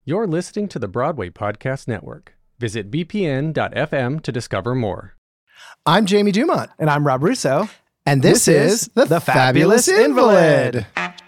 You're listening to the Broadway Podcast Network. Visit bpn.fm to discover more. I'm Jamie Dumont. And I'm Rob Russo. And this is The Fabulous Invalid.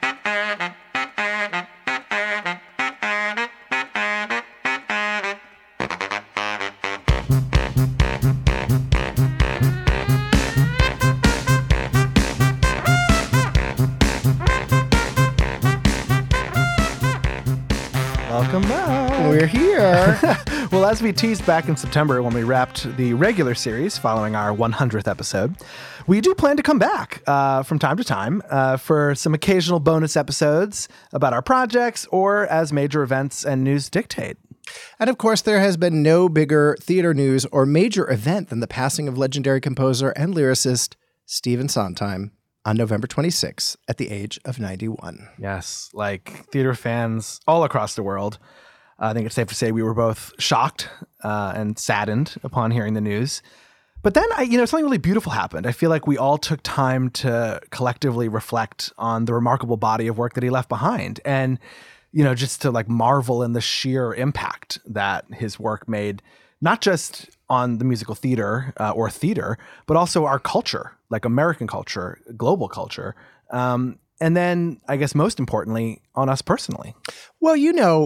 Welcome back. We're here. Well, as we teased back in September when we wrapped the regular series following our 100th episode, we do plan to come back from time to time for some occasional bonus episodes about our projects or as major events and news dictate. And of course, there has been no bigger theater news or major event than the passing of legendary composer and lyricist Stephen Sondheim on November 26th at the age of 91. Yes, like theater fans all across the world, I think it's safe to say we were both shocked and saddened upon hearing the news. But then, something really beautiful happened. I feel like we all took time to collectively reflect on the remarkable body of work that he left behind. And, just to marvel in the sheer impact that his work made, not just on the musical theater or theater, but also our culture, like American culture, global culture. And then I guess most importantly, on us personally. Well,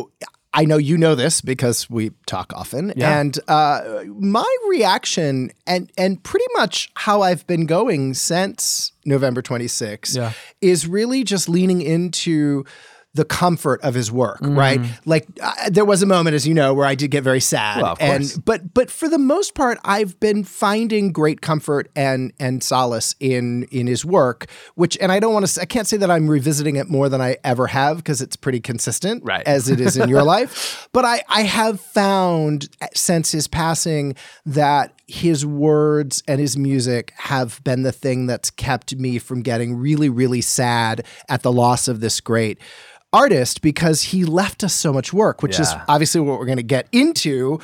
I know you know this because we talk often. Yeah. And my reaction and pretty much how I've been going since November 26th is really just leaning into the comfort of his work, right? There was a moment, as you know, where I did get very sad. Well, of course. But for the most part, I've been finding great comfort and solace in his work, and I can't say that I'm revisiting it more than I ever have because it's pretty consistent, right, as it is in your life. But I have found since his passing that his words and his music have been the thing that's kept me from getting really, really sad at the loss of this great artist, because he left us so much work, which is obviously what we're going to get into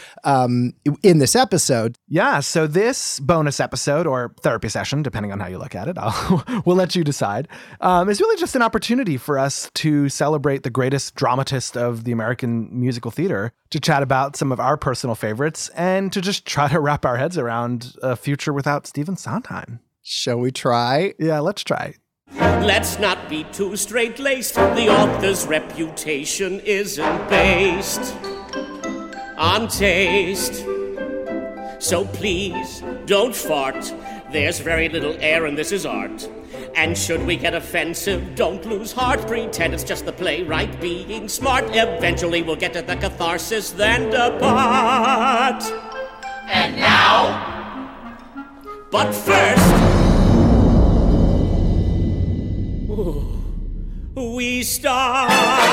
in this episode. Yeah, so this bonus episode, or therapy session, depending on how you look at it, we'll let you decide, is really just an opportunity for us to celebrate the greatest dramatist of the American musical theater, to chat about some of our personal favorites, and to just try to wrap our heads around a future without Stephen Sondheim. Shall we try? Yeah, let's try. Let's not be too straight-laced. The author's reputation isn't based on taste. So please, don't fart. There's very little air and this is art. And should we get offensive, don't lose heart. Pretend it's just the playwright being smart. Eventually we'll get to the catharsis, then depart. And now? But first, we start.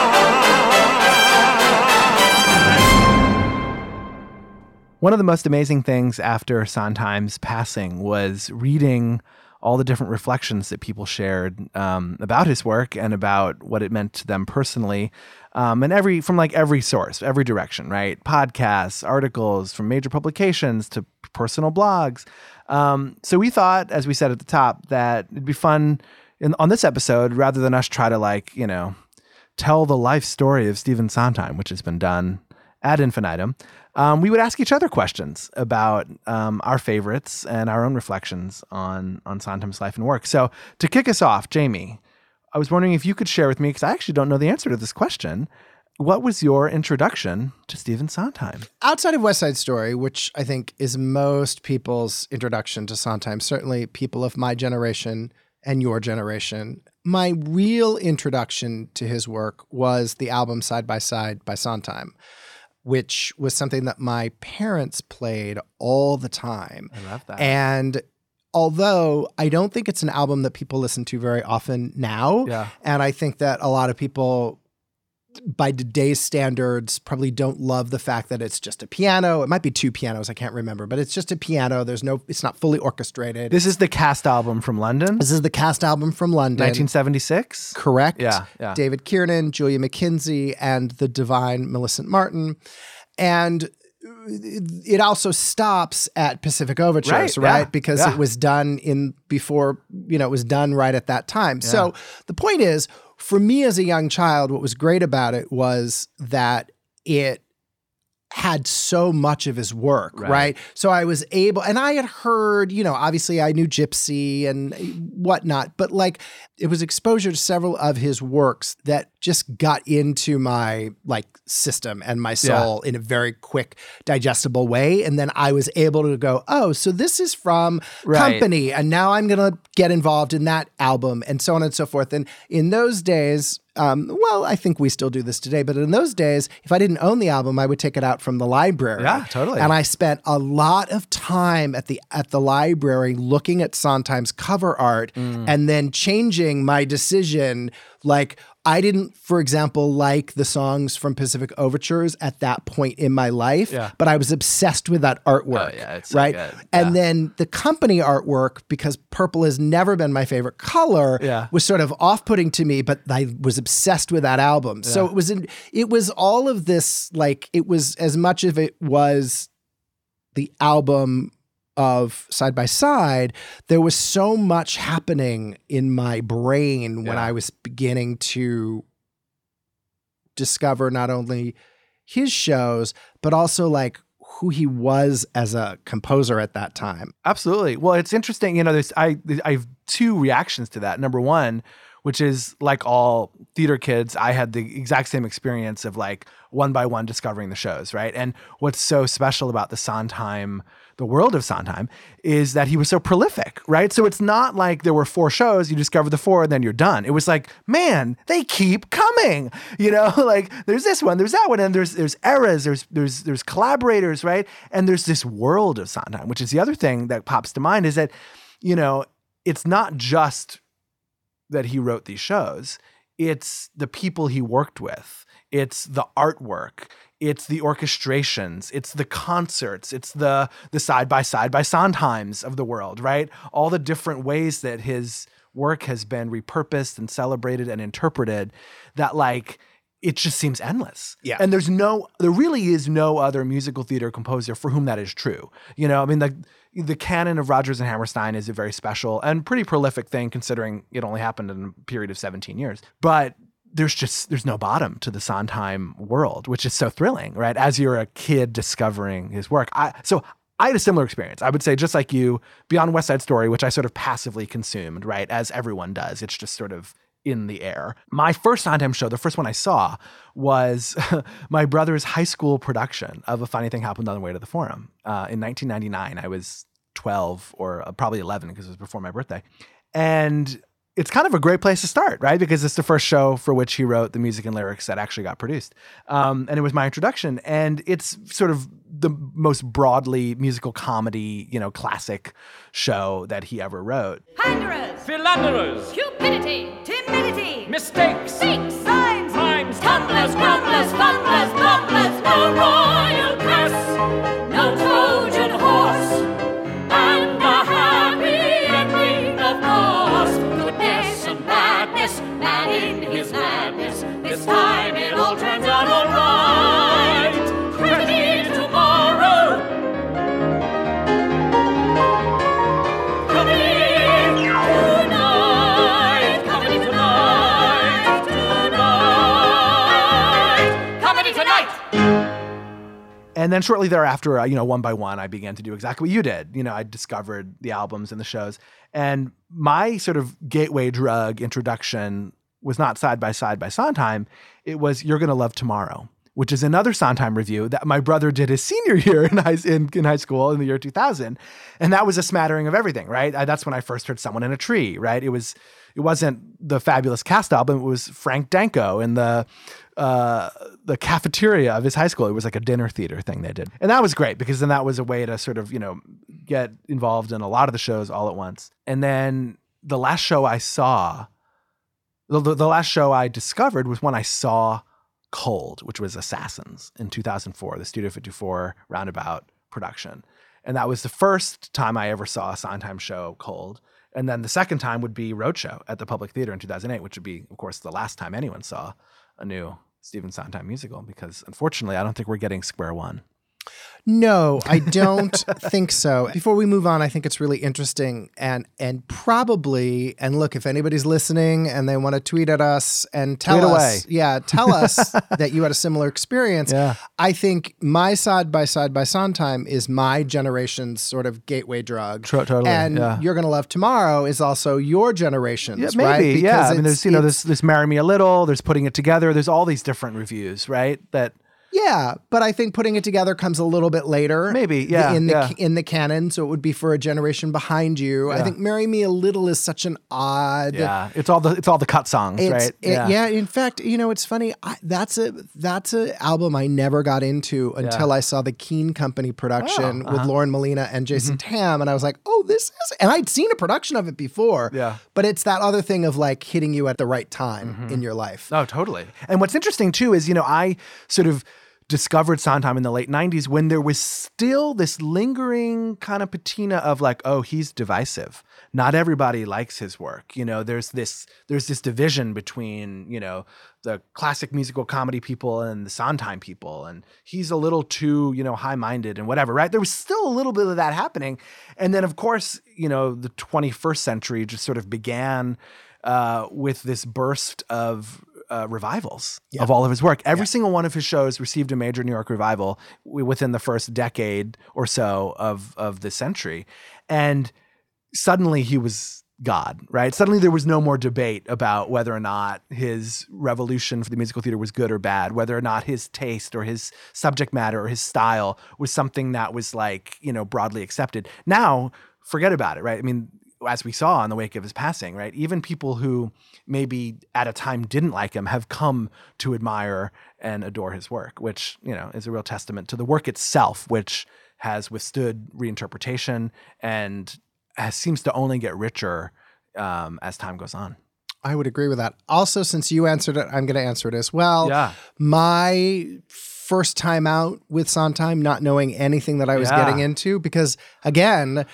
One of the most amazing things after Sondheim's passing was reading all the different reflections that people shared about his work and about what it meant to them personally, and every source, every direction, right? Podcasts, articles from major publications to personal blogs. So we thought, as we said at the top, that it'd be fun on this episode, rather than us try to tell the life story of Stephen Sondheim, which has been done ad infinitum, we would ask each other questions about our favorites and our own reflections on Sondheim's life and work. So to kick us off, Jamie, I was wondering if you could share with me, because I actually don't know the answer to this question, what was your introduction to Stephen Sondheim? Outside of West Side Story, which I think is most people's introduction to Sondheim, certainly people of my generation and your generation, my real introduction to his work was the album Side by Side by Sondheim, which was something that my parents played all the time. I love that. And although I don't think it's an album that people listen to very often now, and I think that a lot of people, by today's standards, probably don't love the fact that it's just a piano. It might be two pianos, I can't remember, but it's just a piano. It's not fully orchestrated. This is the cast album from London? This is the cast album from London. 1976? Correct. Yeah. David Kiernan, Julia McKenzie, and the divine Millicent Martin. And it also stops at Pacific Overtures, right? Because it was done it was done right at that time. Yeah. So the point is, for me as a young child, what was great about it was that it had so much of his work, right? So I was able, and I had heard, obviously I knew Gypsy and whatnot, but like it was exposure to several of his works that just got into my like system and my soul in a very quick, digestible way. And then I was able to go, oh, so this is from Company, and now I'm going to get involved in that album, and so on and so forth. And in those days, well, I think we still do this today, but in those days, if I didn't own the album, I would take it out from the library. Yeah, totally. And I spent a lot of time at the library looking at Sondheim's cover art and then changing my decision. Like, I didn't, for example, like the songs from Pacific Overtures at that point in my life, but I was obsessed with that artwork, it's right? So good. And then the Company artwork, because purple has never been my favorite color, was sort of off-putting to me, but I was obsessed with that album. So it was all of this, like, it was as much of it was the album of Side by Side, there was so much happening in my brain when I was beginning to discover not only his shows, but also like who he was as a composer at that time. Absolutely. Well, it's interesting. I have two reactions to that. Number one, which is like all theater kids, I had the exact same experience of like one by one discovering the shows, right? And what's so special about the world of Sondheim, is that he was so prolific, right? So it's not like there were 4 shows, you discover the 4 and then you're done. It was like, man, they keep coming, like there's this one, there's that one, and there's eras, there's collaborators, right? And there's this world of Sondheim, which is the other thing that pops to mind, is that, it's not just that he wrote these shows, it's the people he worked with, it's the artwork, it's the orchestrations, it's the concerts, it's the side by Sondheims of the world, right? All the different ways that his work has been repurposed and celebrated and interpreted, that like it just seems endless. Yeah. And there really is no other musical theater composer for whom that is true. The canon of Rodgers and Hammerstein is a very special and pretty prolific thing, considering it only happened in a period of 17 years. But there's no bottom to the Sondheim world, which is so thrilling, right? As you're a kid discovering his work. So I had a similar experience. I would say, just like you, beyond West Side Story, which I sort of passively consumed, right? As everyone does. It's just sort of in the air. My first Sondheim show, the first one I saw, was my brother's high school production of A Funny Thing Happened on the Way to the Forum. In 1999, I was 12 or probably 11 because it was before my birthday. And it's kind of a great place to start, right? Because it's the first show for which he wrote the music and lyrics that actually got produced. And it was my introduction. And it's sort of the most broadly musical comedy, classic show that he ever wrote. Panderers, Philanderers, cupidity, timidity, mistakes, fakes, signs, mimes, tumblers, grumblers, fumblers, bumblers, no royal curse, no Trojan horse, and a happy ending, of course. Goodness and madness, man in his madness. This time it all turns out all right. Ready tomorrow. Coming tonight. Comedy tonight. Tonight. Comedy tonight. And then shortly thereafter, one by one, I began to do exactly what you did. I discovered the albums and the shows. And my sort of gateway drug introduction was not Side by Sondheim. It was You're Gonna Love Tomorrow, which is another Sondheim review that my brother did his senior year in high school in the year 2000. And that was a smattering of everything, right? That's when I first heard Someone in a Tree, right? It wasn't the Fabulous Cast album. It was Frank Danko in the cafeteria of his high school. It was like a dinner theater thing they did. And that was great because then that was a way to sort of, get involved in a lot of the shows all at once. And then the last show I saw, the last show I discovered was when I saw Cold, which was Assassins in 2004, the Studio 54 Roundabout production. And that was the first time I ever saw a Sondheim show, Cold. And then the second time would be Roadshow at the Public Theater in 2008, which would be, of course, the last time anyone saw a new Stephen Sondheim musical, because unfortunately, I don't think we're getting Square One. No, I don't think so. Before we move on, I think it's really interesting and probably, and look, if anybody's listening and they want to tweet at us and tell us that you had a similar experience. Yeah. I think my Side by Sondheim is my generation's sort of gateway drug. Totally. And You're Gonna Love Tomorrow is also your generation's, Yeah, maybe. right? Yeah. I mean, there's this Marry Me a Little, there's Putting It Together, there's all these different reviews, right? Yeah, but I think Putting It Together comes a little bit later. Maybe, yeah. In the canon, so it would be for a generation behiing you. Yeah. I think Marry Me a Little is such an odd. Yeah, it's all the cut songs, right? Yeah. In fact, it's funny. That's a album I never got into until I saw the Keane Company production with Lauren Molina and Jason Tam, and I was like, oh, this is. And I'd seen a production of it before. Yeah. But it's that other thing of like hitting you at the right time in your life. Oh, totally. And what's interesting too is, I sort of discovered Sondheim in the late 90s when there was still this lingering kind of patina of like, oh, he's divisive. Not everybody likes his work. There's this division between, the classic musical comedy people and the Sondheim people. And he's a little too, high-minded and whatever, right? There was still a little bit of that happening. And then, of course, the 21st century just sort of began with this burst of revivals of all of his work. Every single one of his shows received a major New York revival within the first decade or so of the century. And suddenly he was God, right? Suddenly there was no more debate about whether or not his revolution for the musical theater was good or bad, whether or not his taste or his subject matter or his style was something that was like, broadly accepted. Now, forget about it, right? I mean, as we saw in the wake of his passing, right? Even people who maybe at a time didn't like him have come to admire and adore his work, which, is a real testament to the work itself, which has withstood reinterpretation and seems to only get richer as time goes on. I would agree with that. Also, since you answered it, I'm going to answer it as well. Yeah. My first time out with Sondheim, not knowing anything that I was getting into, because again,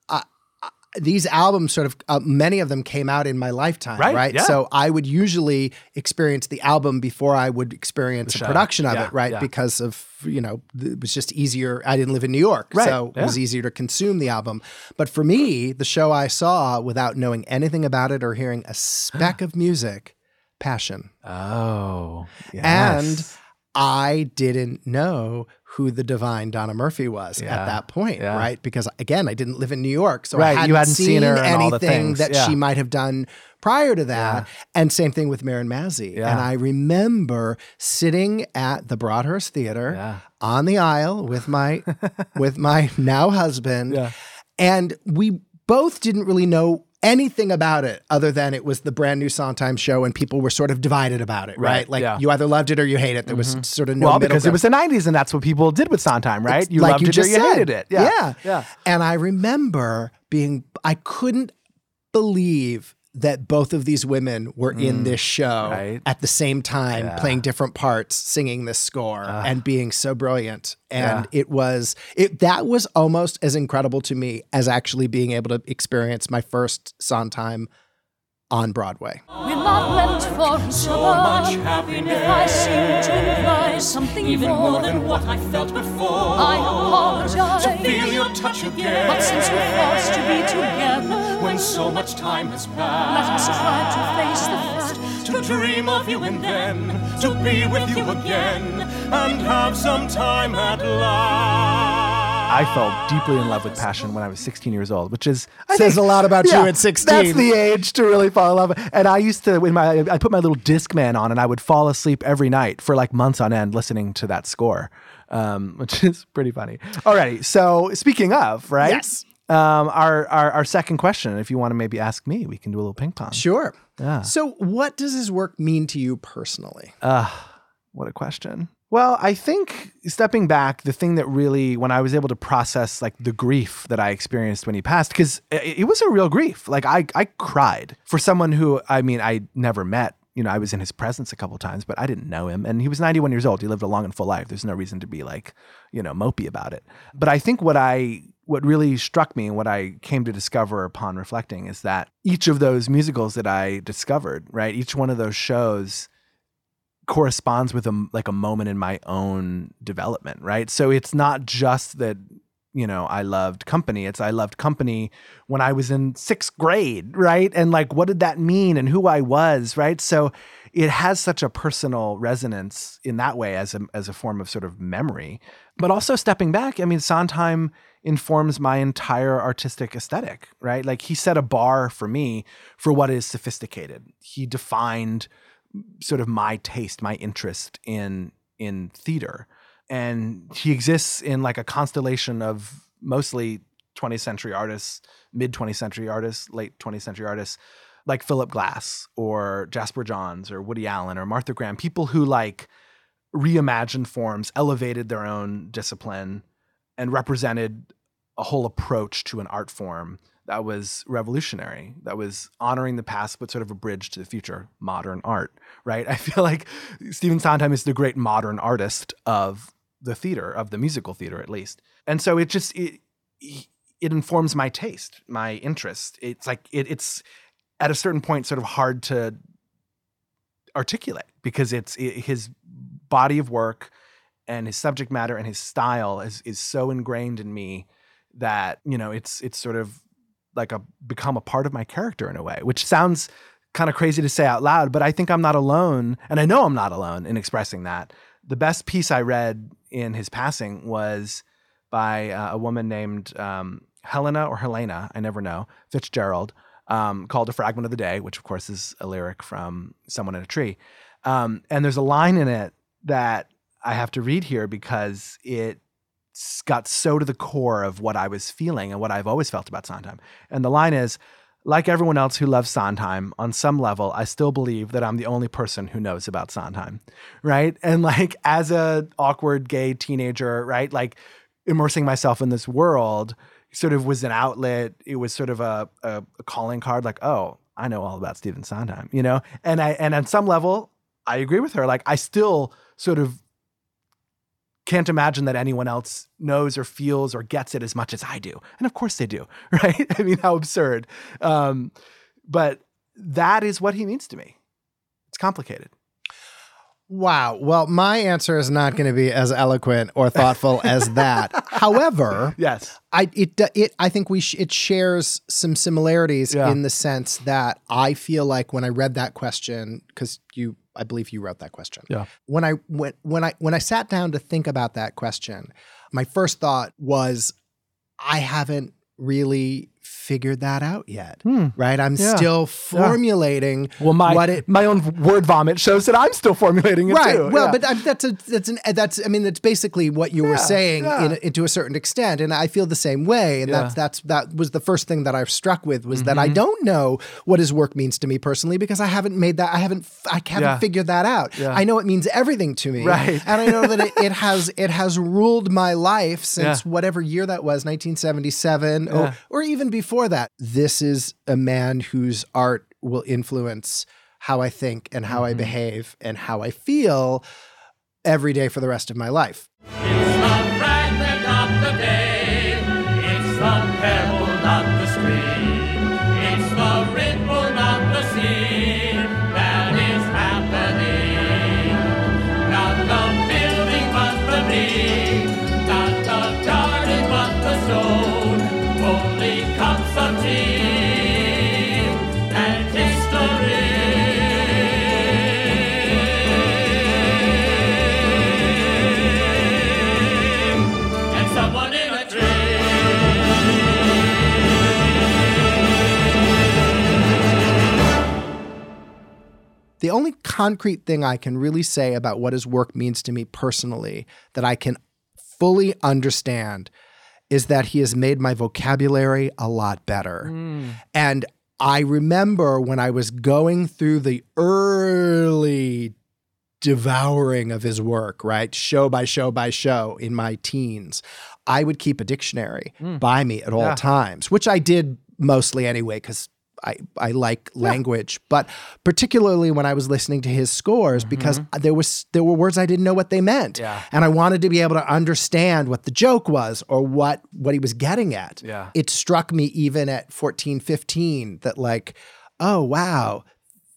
these albums sort of, many of them came out in my lifetime, right? Yeah. So I would usually experience the album before I would experience a production of it, right? Yeah. Because of, it was just easier. I didn't live in New York, so it was easier to consume the album. But for me, the show I saw without knowing anything about it or hearing a speck of music, Passion. Oh, yes. And I didn't know who the divine Donna Murphy was at that point, right? Because again, I didn't live in New York, so I hadn't seen her anything that she might have done prior to that. And same thing with Marin Mazzie. And I remember sitting at the Broadhurst Theater on the aisle with my now husband, and we both didn't really know anything about it other than it was the brand new Sondheim show and people were sort of divided about it, right? Like you either loved it or you hate it. There was sort of no middle because ground. it was the 90s and that's what people did with Sondheim, right? You like loved it or you hated it. Yeah. And I remember I couldn't believe that both of these women were in this show at the same time, playing different parts, singing this score and being so brilliant. And that was almost as incredible to me as actually being able to experience my first Sondheim on Broadway. We're not meant for so much happiness. If I seem to imply something even more than what I felt before, I apologize to feel your touch again. But since we're forced to be together, when so much time has passed, let us try to face the fact, to dream of you and then to be with you again and have some time at last. I fell deeply in love with Passion when I was 16 years old, which is says a lot about you at 16. That's the age to really fall in love. And I used to, I put my little Discman on and I would fall asleep every night for like months on end listening to that score, which is pretty funny. Alrighty, so speaking of, right? Yes. Our second question, if you want to maybe ask me, we can do a little ping pong. Sure. Yeah. So what does his work mean to you personally? What a question. Well, I think stepping back, the thing that really, when I was able to process like the grief that I experienced when he passed, because it was a real grief. Like I cried for someone who, I never met. I was in his presence a couple of times, but I didn't know him. And he was 91 years old. He lived a long and full life. There's no reason to be like, mopey about it. But I think what really struck me and what I came to discover upon reflecting is that each of those musicals that I discovered, right, each one of those shows corresponds with a moment in my own development, right? So it's not just that, I loved Company. I loved Company when I was in 6th grade, right? And like, what did that mean and who I was, right? So it has such a personal resonance in that way as a form of sort of memory. But also stepping back, I mean, Sondheim informs my entire artistic aesthetic, right? Like he set a bar for me for what is sophisticated. He defined sort of my taste, my interest in theater. And he exists in like a constellation of mostly 20th century artists, mid 20th century artists, late 20th century artists, like Philip Glass or Jasper Johns or Woody Allen or Martha Graham, people who like reimagined forms, elevated their own discipline, and represented a whole approach to an art form that was revolutionary, that was honoring the past, but sort of a bridge to the future, modern art, right? I feel like Stephen Sondheim is the great modern artist of the theater, of the musical theater at least. And so it informs my taste, my interest. It's like, it's at a certain point sort of hard to articulate because his body of work and his subject matter and his style is so ingrained in me that, it's sort of like become a part of my character in a way, which sounds kind of crazy to say out loud, but I think I'm not alone. And I know I'm not alone in expressing that. The best piece I read in his passing was by a woman named Helena or Helena, I never know, Fitzgerald, called A Fragment of the Day, which of course is a lyric from Someone in a Tree. And there's a line in it that I have to read here because it got so to the core of what I was feeling and what I've always felt about Sondheim. And the line is, like everyone else who loves Sondheim, on some level, I still believe that I'm the only person who knows about Sondheim, right? And like as a awkward gay teenager, right? Like immersing myself in this world sort of was an outlet. It was sort of a calling card, like, oh, I know all about Stephen Sondheim, And on some level, I agree with her. Like I still sort of can't imagine that anyone else knows or feels or gets it as much as I do. And of course they do, right? I mean, how absurd. But that is what he means to me. It's complicated. Wow. Well, my answer is not going to be as eloquent or thoughtful as that. However, yes, I think it shares some similarities in the sense that I feel like when I read that question, because I believe you wrote that question. Yeah. When I sat down to think about that question, my first thought was, I haven't really figured that out yet, right? I'm still formulating my own word vomit shows that I'm still formulating it too. Well, but that's basically what you were saying to a certain extent, and I feel the same way. And that was the first thing that I was struck with was that I don't know what his work means to me personally because I haven't figured that out. Yeah. I know it means everything to me, right? And I know that it has ruled my life since whatever year that was, 1977, or even before that. This is a man whose art will influence how I think and how I behave and how I feel every day for the rest of my life. It's the fragment of the day. It's the pebble, not the stream. It's the ripple, not the sea that is happening. Not the building, but the bee. Not the garden, but the stone. Only cups of tea and history. And someone in a dream. The only concrete thing I can really say about what his work means to me personally that I can fully understand is that he has made my vocabulary a lot better. And I remember when I was going through the early devouring of his work, right? Show by show by show in my teens, I would keep a dictionary by me at all times, which I did mostly anyway, because I like language, but particularly when I was listening to his scores, because there were words I didn't know what they meant. Yeah. And I wanted to be able to understand what the joke was or what he was getting at. Yeah. It struck me even at 14, 15 that like, oh, wow,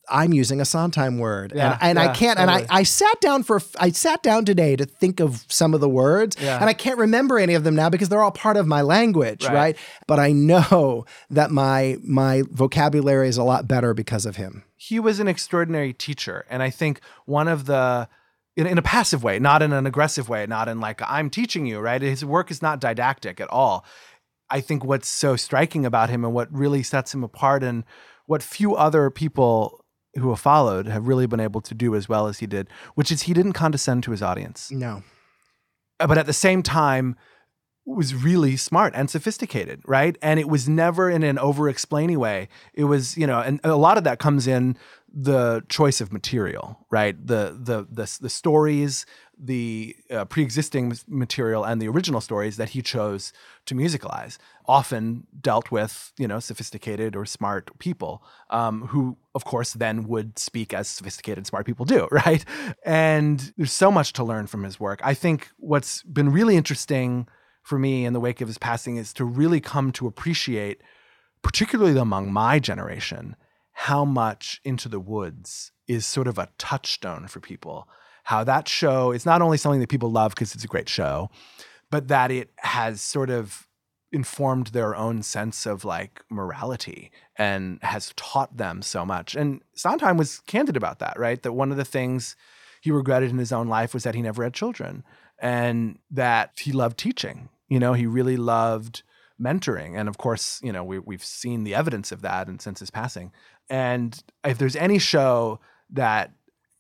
I'm using a Sondheim word, Yeah, and I yeah, can't. totally. And I sat down today to think of some of the words, Yeah. and I can't remember any of them now because they're all part of my language, Right. right? But I know that my vocabulary is a lot better because of him. He was an extraordinary teacher. And I think one of the, in a passive way, not in an aggressive way, not in like, I'm teaching you, right? His work is not didactic at all. I think what's so striking about him and what really sets him apart and what few other people who have followed have really been able to do as well as he did, which is he didn't condescend to his audience. No. But at the same time, was really smart and sophisticated, right? And it was never in an over-explaining way. It was, and a lot of that comes in the choice of material, right? The stories, the pre-existing material, and the original stories that he chose to musicalize often dealt with, sophisticated or smart people who, of course, then would speak as sophisticated, smart people do, right? And there's so much to learn from his work. I think what's been really interesting for me in the wake of his passing is to really come to appreciate, particularly among my generation, how much Into the Woods is sort of a touchstone for people. How that show is not only something that people love because it's a great show, but that it has sort of informed their own sense of like morality and has taught them so much. And Sondheim was candid about that, right? That one of the things he regretted in his own life was that he never had children and that he loved teaching. He really loved mentoring. And of course, we've seen the evidence of that and since his passing. And if there's any show that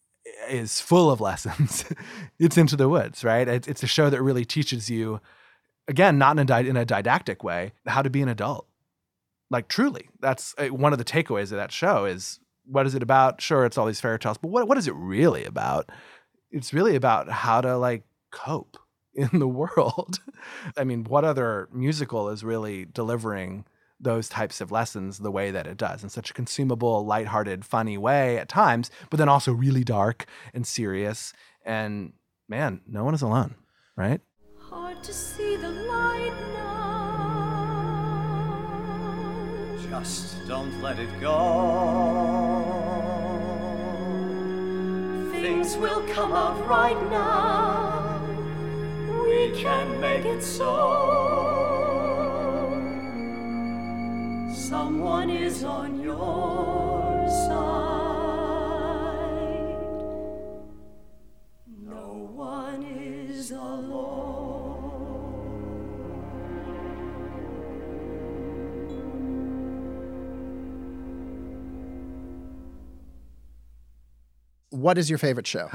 is full of lessons, it's Into the Woods, right? It's a show that really teaches you, again, not in a didactic way, how to be an adult. Like truly, that's one of the takeaways of that show is, what is it about? Sure, it's all these fairy tales, but what is it really about? It's really about how to like cope in the world. I mean, what other musical is really delivering those types of lessons the way that it does in such a consumable, lighthearted, funny way at times, but then also really dark and serious. And man, no one is alone, right? Hard to see the light now. Just don't let it go. Things will come out right now. We can make it so. Someone is on your side. No one is alone. What is your favorite show?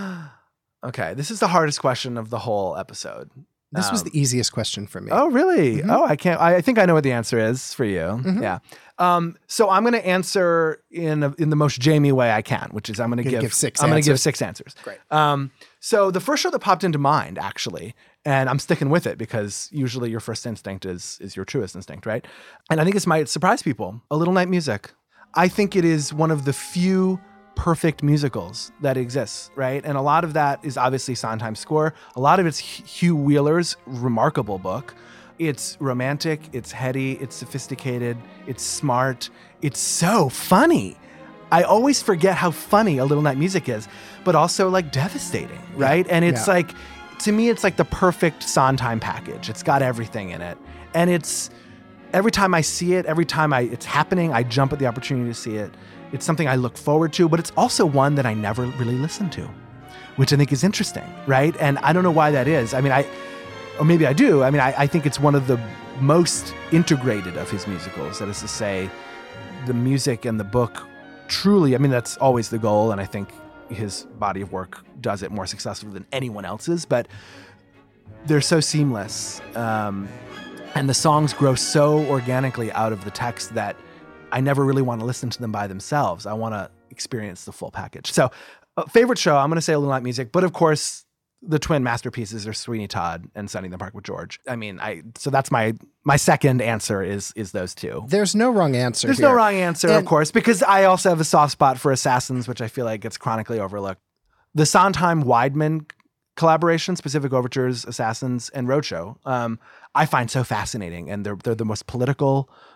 Okay, this is the hardest question of the whole episode. This was the easiest question for me. Oh, really? Mm-hmm. Oh, I think I know what the answer is for you. Mm-hmm. Yeah. So I'm going to answer in the most Jamie way I can, which is I'm going to give 6 answers. I'm going to give 6 answers. Great. So the first show that popped into mind, actually, and I'm sticking with it because usually your first instinct is your truest instinct, right? And I think this might surprise people. A Little Night Music. I think it is one of the few perfect musicals that exists, right? And a lot of that is obviously Sondheim's score. A lot of it's Hugh Wheeler's remarkable book. It's romantic, it's heady, it's sophisticated, it's smart, it's so funny. I always forget how funny A Little Night Music is, but also like devastating, right? And it's like, to me, it's like the perfect Sondheim package. It's got everything in it. And it's, every time I see it, every time it's happening, I jump at the opportunity to see it. It's something I look forward to, but it's also one that I never really listened to, which I think is interesting, right? And I don't know why that is. I mean, or maybe I do. I mean, I think it's one of the most integrated of his musicals. That is to say, the music and the book truly, I mean, that's always the goal, and I think his body of work does it more successfully than anyone else's, but they're so seamless. And the songs grow so organically out of the text that I never really want to listen to them by themselves. I want to experience the full package. So favorite show, I'm going to say A Little Night Music, but of course the twin masterpieces are Sweeney Todd and Sunny in the Park with George. I mean, so that's my second answer is those two. There's no wrong answer. There's no wrong answer, of course, because I also have a soft spot for Assassins, which I feel like gets chronically overlooked. The Sondheim-Weidman collaboration, Specific Overtures, Assassins, and Roadshow, I find so fascinating, and they're the most political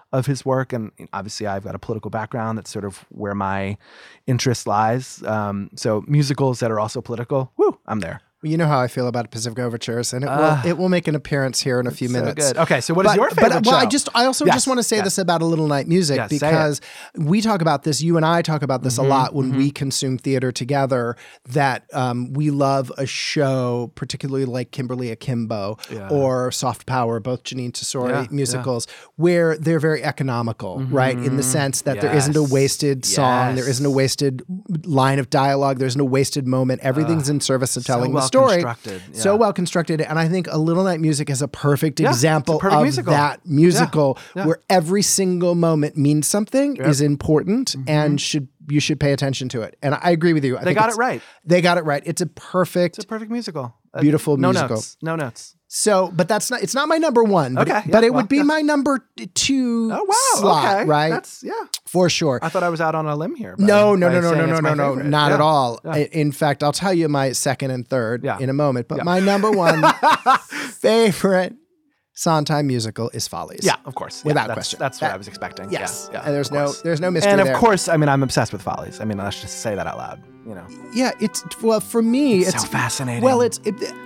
of his work. And obviously I've got a political background. That's sort of where my interest lies. So musicals that are also political, I'm there. Well, you know how I feel about Pacific Overtures, and it will make an appearance here in a few minutes. Good. Okay, so what is your favorite show? I also just want to say this about A Little Night Music, because we talk about this, you and I talk about this a lot when we consume theater together, that we love a show, particularly like Kimberly Akimbo or Soft Power, both Janine Tesori musicals, where they're very economical, right? In the sense that there isn't a wasted song, there isn't a wasted line of dialogue, there's no wasted moment. Everything's in service of telling the story. So well constructed. And I think A Little Night Music is a perfect example of that musical where every single moment means something, is important, and you should pay attention to it. And I agree with you. They got it right. They got it right. It's a perfect musical. Beautiful musical. No notes. So, but it's not my number one, but it would be my number 2 slot, right? That's, for sure. I thought I was out on a limb here. No, not at all. Yeah. In fact, I'll tell you my second and third in a moment, but my number 1 favorite Sondheim musical is Follies. Yeah, of course. Without question. That's what I was expecting. Yes. Yeah, and there's no mystery there. And of course, I mean, I'm obsessed with Follies. I mean, let's just say that out loud, you know. Yeah, for me, it's so fascinating. Well, it's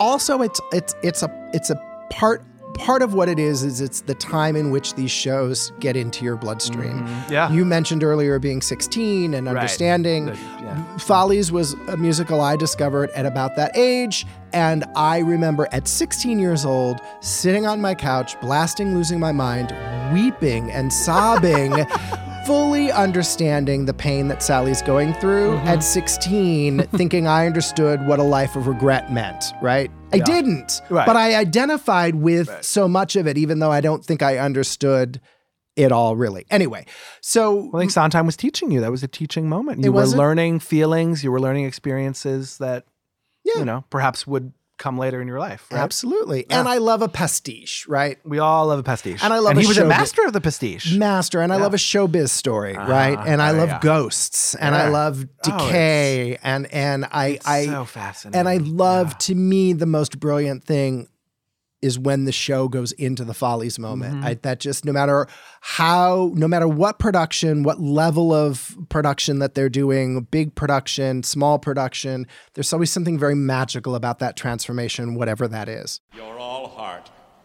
a part of what it is it's the time in which these shows get into your bloodstream. You mentioned earlier being 16 and understanding. Follies was a musical I discovered at about that age, and I remember at 16 years old sitting on my couch, blasting Losing My Mind, weeping and sobbing, fully understanding the pain that Sally's going through at 16, thinking I understood what a life of regret meant, right? I didn't, but I identified with so much of it, even though I don't think I understood it all really. Anyway, so I think Sondheim was teaching you. That was a teaching moment. You were learning feelings, you were learning experiences that, you know, perhaps would come later in your life. Right? Absolutely. Yeah. And I love a pastiche, right? We all love a pastiche. And I love he was a master of the pastiche. And I love a showbiz story, right? And I love ghosts, and I love decay, and I so fascinating. And I love, to me, the most brilliant thing is when the show goes into the Follies moment. That just, no matter what production, what level of production that they're doing, big production, small production, there's always something very magical about that transformation, whatever that is. You're all heart.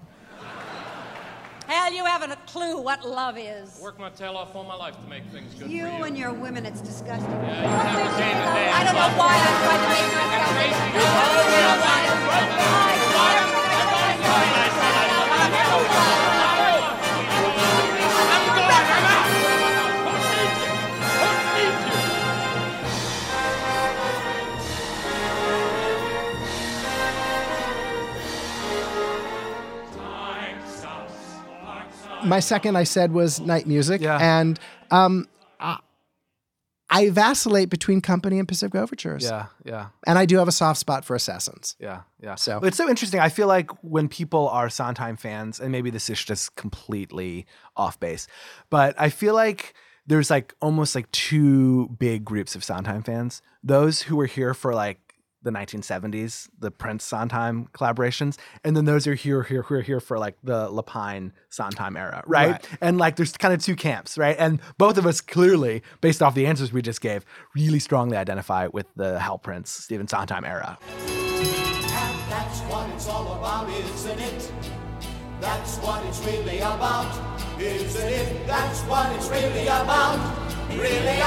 Hal, you haven't a clue what love is. Work my tail off all my life to make things good You for you. and your women, it's disgusting. Yeah, you never gave a damn. I don't know why I tried to make My second, I said, was Night Music, and I vacillate between Company and Pacific Overtures. Yeah. And I do have a soft spot for Assassins. Yeah. So it's so interesting. I feel like when people are Sondheim fans, and maybe this is just completely off base, but I feel like there's like almost like 2 big groups of Sondheim fans. Those who were here for like the 1970s, the Prince Sondheim collaborations, and then those are here for like the Lapine Sondheim era, right? And like there's kind of 2 camps, right? And both of us clearly, based off the answers we just gave, really strongly identify with the Hal Prince, Stephen Sondheim era. And that's what it's all about, isn't it? That's what it's really about, isn't it? That's what it's really about. Really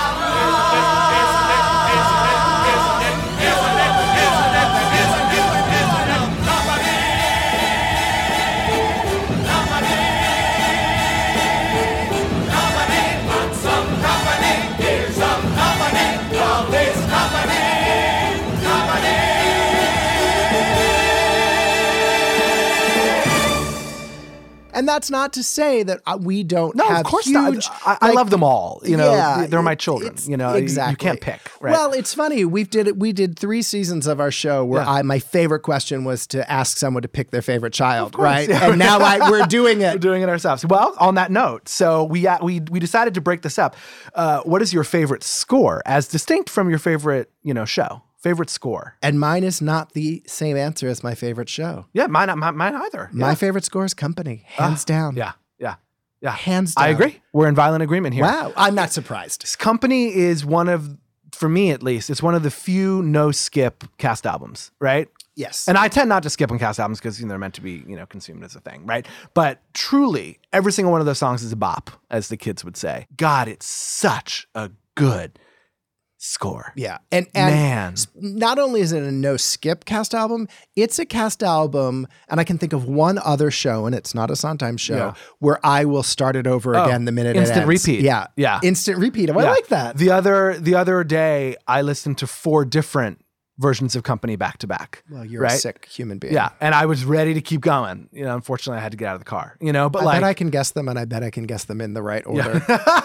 And that's not to say that we don't No, have of course huge, not. I love them all. You know, they're my children. You know, exactly. You can't pick. Right? Well, it's funny. We did 3 seasons of our show where my favorite question was to ask someone to pick their favorite child, right? Yeah. And now we're doing it. We're doing it ourselves. Well, on that note, so we decided to break this up. What is your favorite score, as distinct from your favorite, show? Favorite score? And mine is not the same answer as my favorite show. Yeah, mine either. My favorite score is Company, hands down. Yeah. Yeah. Hands down. I agree. We're in violent agreement here. Wow. I'm not surprised. This Company is one of, for me at least, it's one of the few no-skip cast albums, right? Yes. And I tend not to skip on cast albums because they're meant to be, consumed as a thing, right? But truly, every single one of those songs is a bop, as the kids would say. God, it's such a good score. Yeah. And Man. Not only is it a no skip cast album, it's a cast album, and I can think of one other show, and it's not a Sondheim show, where I will start it over again the minute it ends. Instant repeat. Yeah. Yeah. Instant repeat. I like that. The other day, I listened to 4 different versions of Company back to back. Well, you're a sick human being. Yeah. And I was ready to keep going. Unfortunately, I had to get out of the car, but I bet I can guess them, and I bet I can guess them in the right order.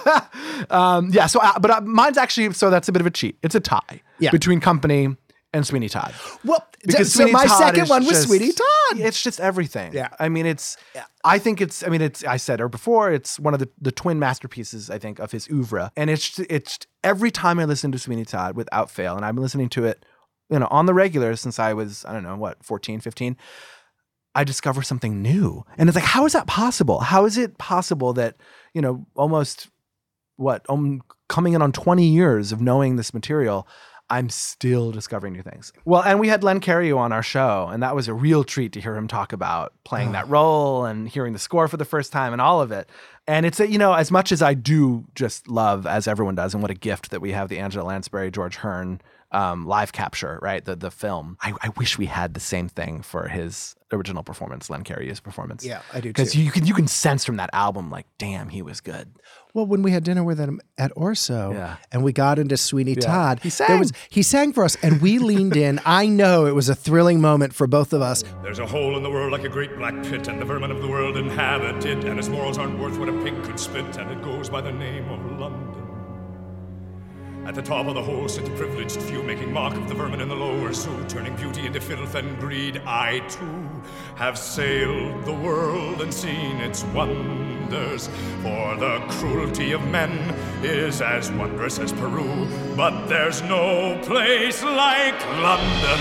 But mine's actually, so that's a bit of a cheat. It's a tie between Company and Sweeney Todd. Well, because so my Todd second is one was just, Sweeney Todd. It's just everything. Yeah. I mean, I think it's, I said it before, it's one of the twin masterpieces, I think, of his oeuvre. And it's every time I listen to Sweeney Todd without fail, and I've been listening to it, on the regular since I was, 14, 15, I discover something new. And it's like, how is that possible? How is it possible that, almost coming in on 20 years of knowing this material, I'm still discovering new things. Well, and we had Len Cariou on our show, and that was a real treat to hear him talk about playing that role and hearing the score for the first time and all of it. And it's, as much as I do just love, as everyone does, and what a gift that we have the Angela Lansbury, George Hearn live capture, right? The film. I wish we had the same thing for his original performance, Len Cariou's performance. Yeah, I do too. Because you can sense from that album, like, damn, he was good. Well, when we had dinner with him at Orso and we got into Sweeney Todd, he sang. He sang for us, and we leaned in. I know it was a thrilling moment for both of us. There's a hole in the world like a great black pit, and the vermin of the world inhabit it, and its morals aren't worth what a pig could spit, and it goes by the name of London. At the top of the hole sit the privileged few, making mock of the vermin in the lower zoo, turning beauty into filth and greed. I, too, have sailed the world and seen its wonders, for the cruelty of men is as wondrous as Peru, but there's no place like London.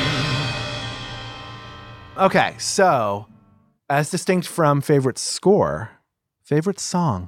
Okay, so as distinct from favorite score, favorite song?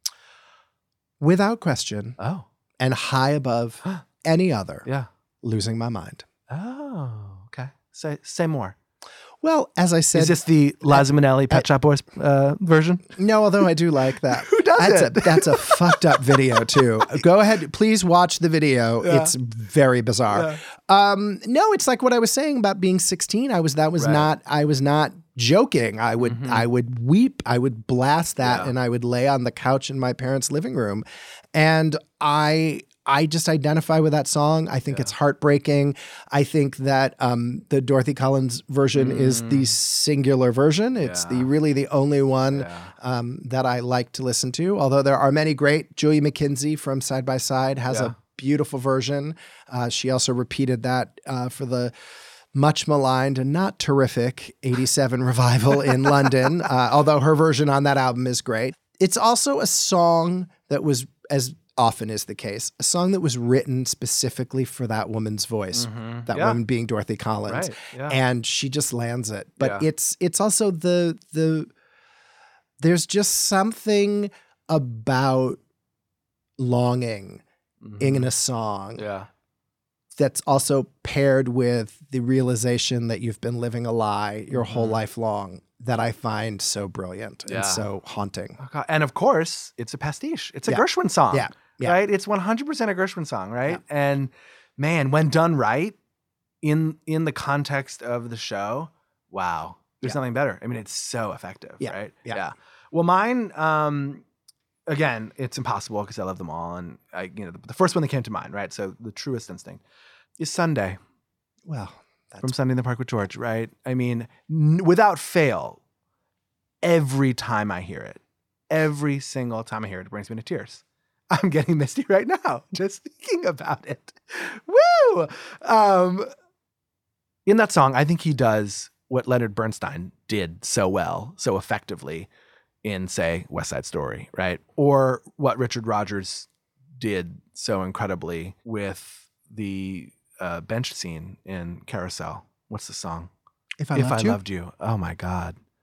Without question. Oh. And high above any other. Yeah. Losing My Mind. Oh, okay. Say more. Well, as I said... Is this the Liza Minnelli Pet Shop Boys version? No, although I do like that. Who does it? That's a fucked up video, too. Go ahead. Please watch the video. Yeah. It's very bizarre. Yeah. No, it's like what I was saying about being 16. I was not joking. I would weep. I would blast that, and I would lay on the couch in my parents' living room. And I just identify with that song. I think it's heartbreaking. I think that the Dorothy Collins version is the singular version. It's really the only one that I like to listen to. Although there are many great. Julia McKenzie from Side by Side has a beautiful version. She also repeated that for the much maligned and not terrific 87 revival in London, although her version on that album is great. It's also a song that was, as often is the case, a song that was written specifically for that woman's voice, that woman being Dorothy Collins. Right. And she just lands it. But it's also there's just something about longing in a song. Yeah. That's also paired with the realization that you've been living a lie your whole life long that I find so brilliant and so haunting. Okay. And of course, it's a pastiche. It's a Gershwin song, right? It's 100% a Gershwin song, right? Yeah. And man, when done right, in the context of the show, wow, there's nothing better. I mean, it's so effective, right? Yeah. Well, mine, again, it's impossible because I love them all. And the first one that came to mind, right? So the truest instinct is Sunday. Well, from Sunday in the Park with George, right? I mean, without fail, every time I hear it, every single time I hear it, it brings me to tears. I'm getting misty right now, just thinking about it. Woo! In that song, I think he does what Leonard Bernstein did so well, so effectively in, say, West Side Story, right? Or what Richard Rodgers did so incredibly with the bench scene in Carousel. What's the song? If I Loved You. Oh my God.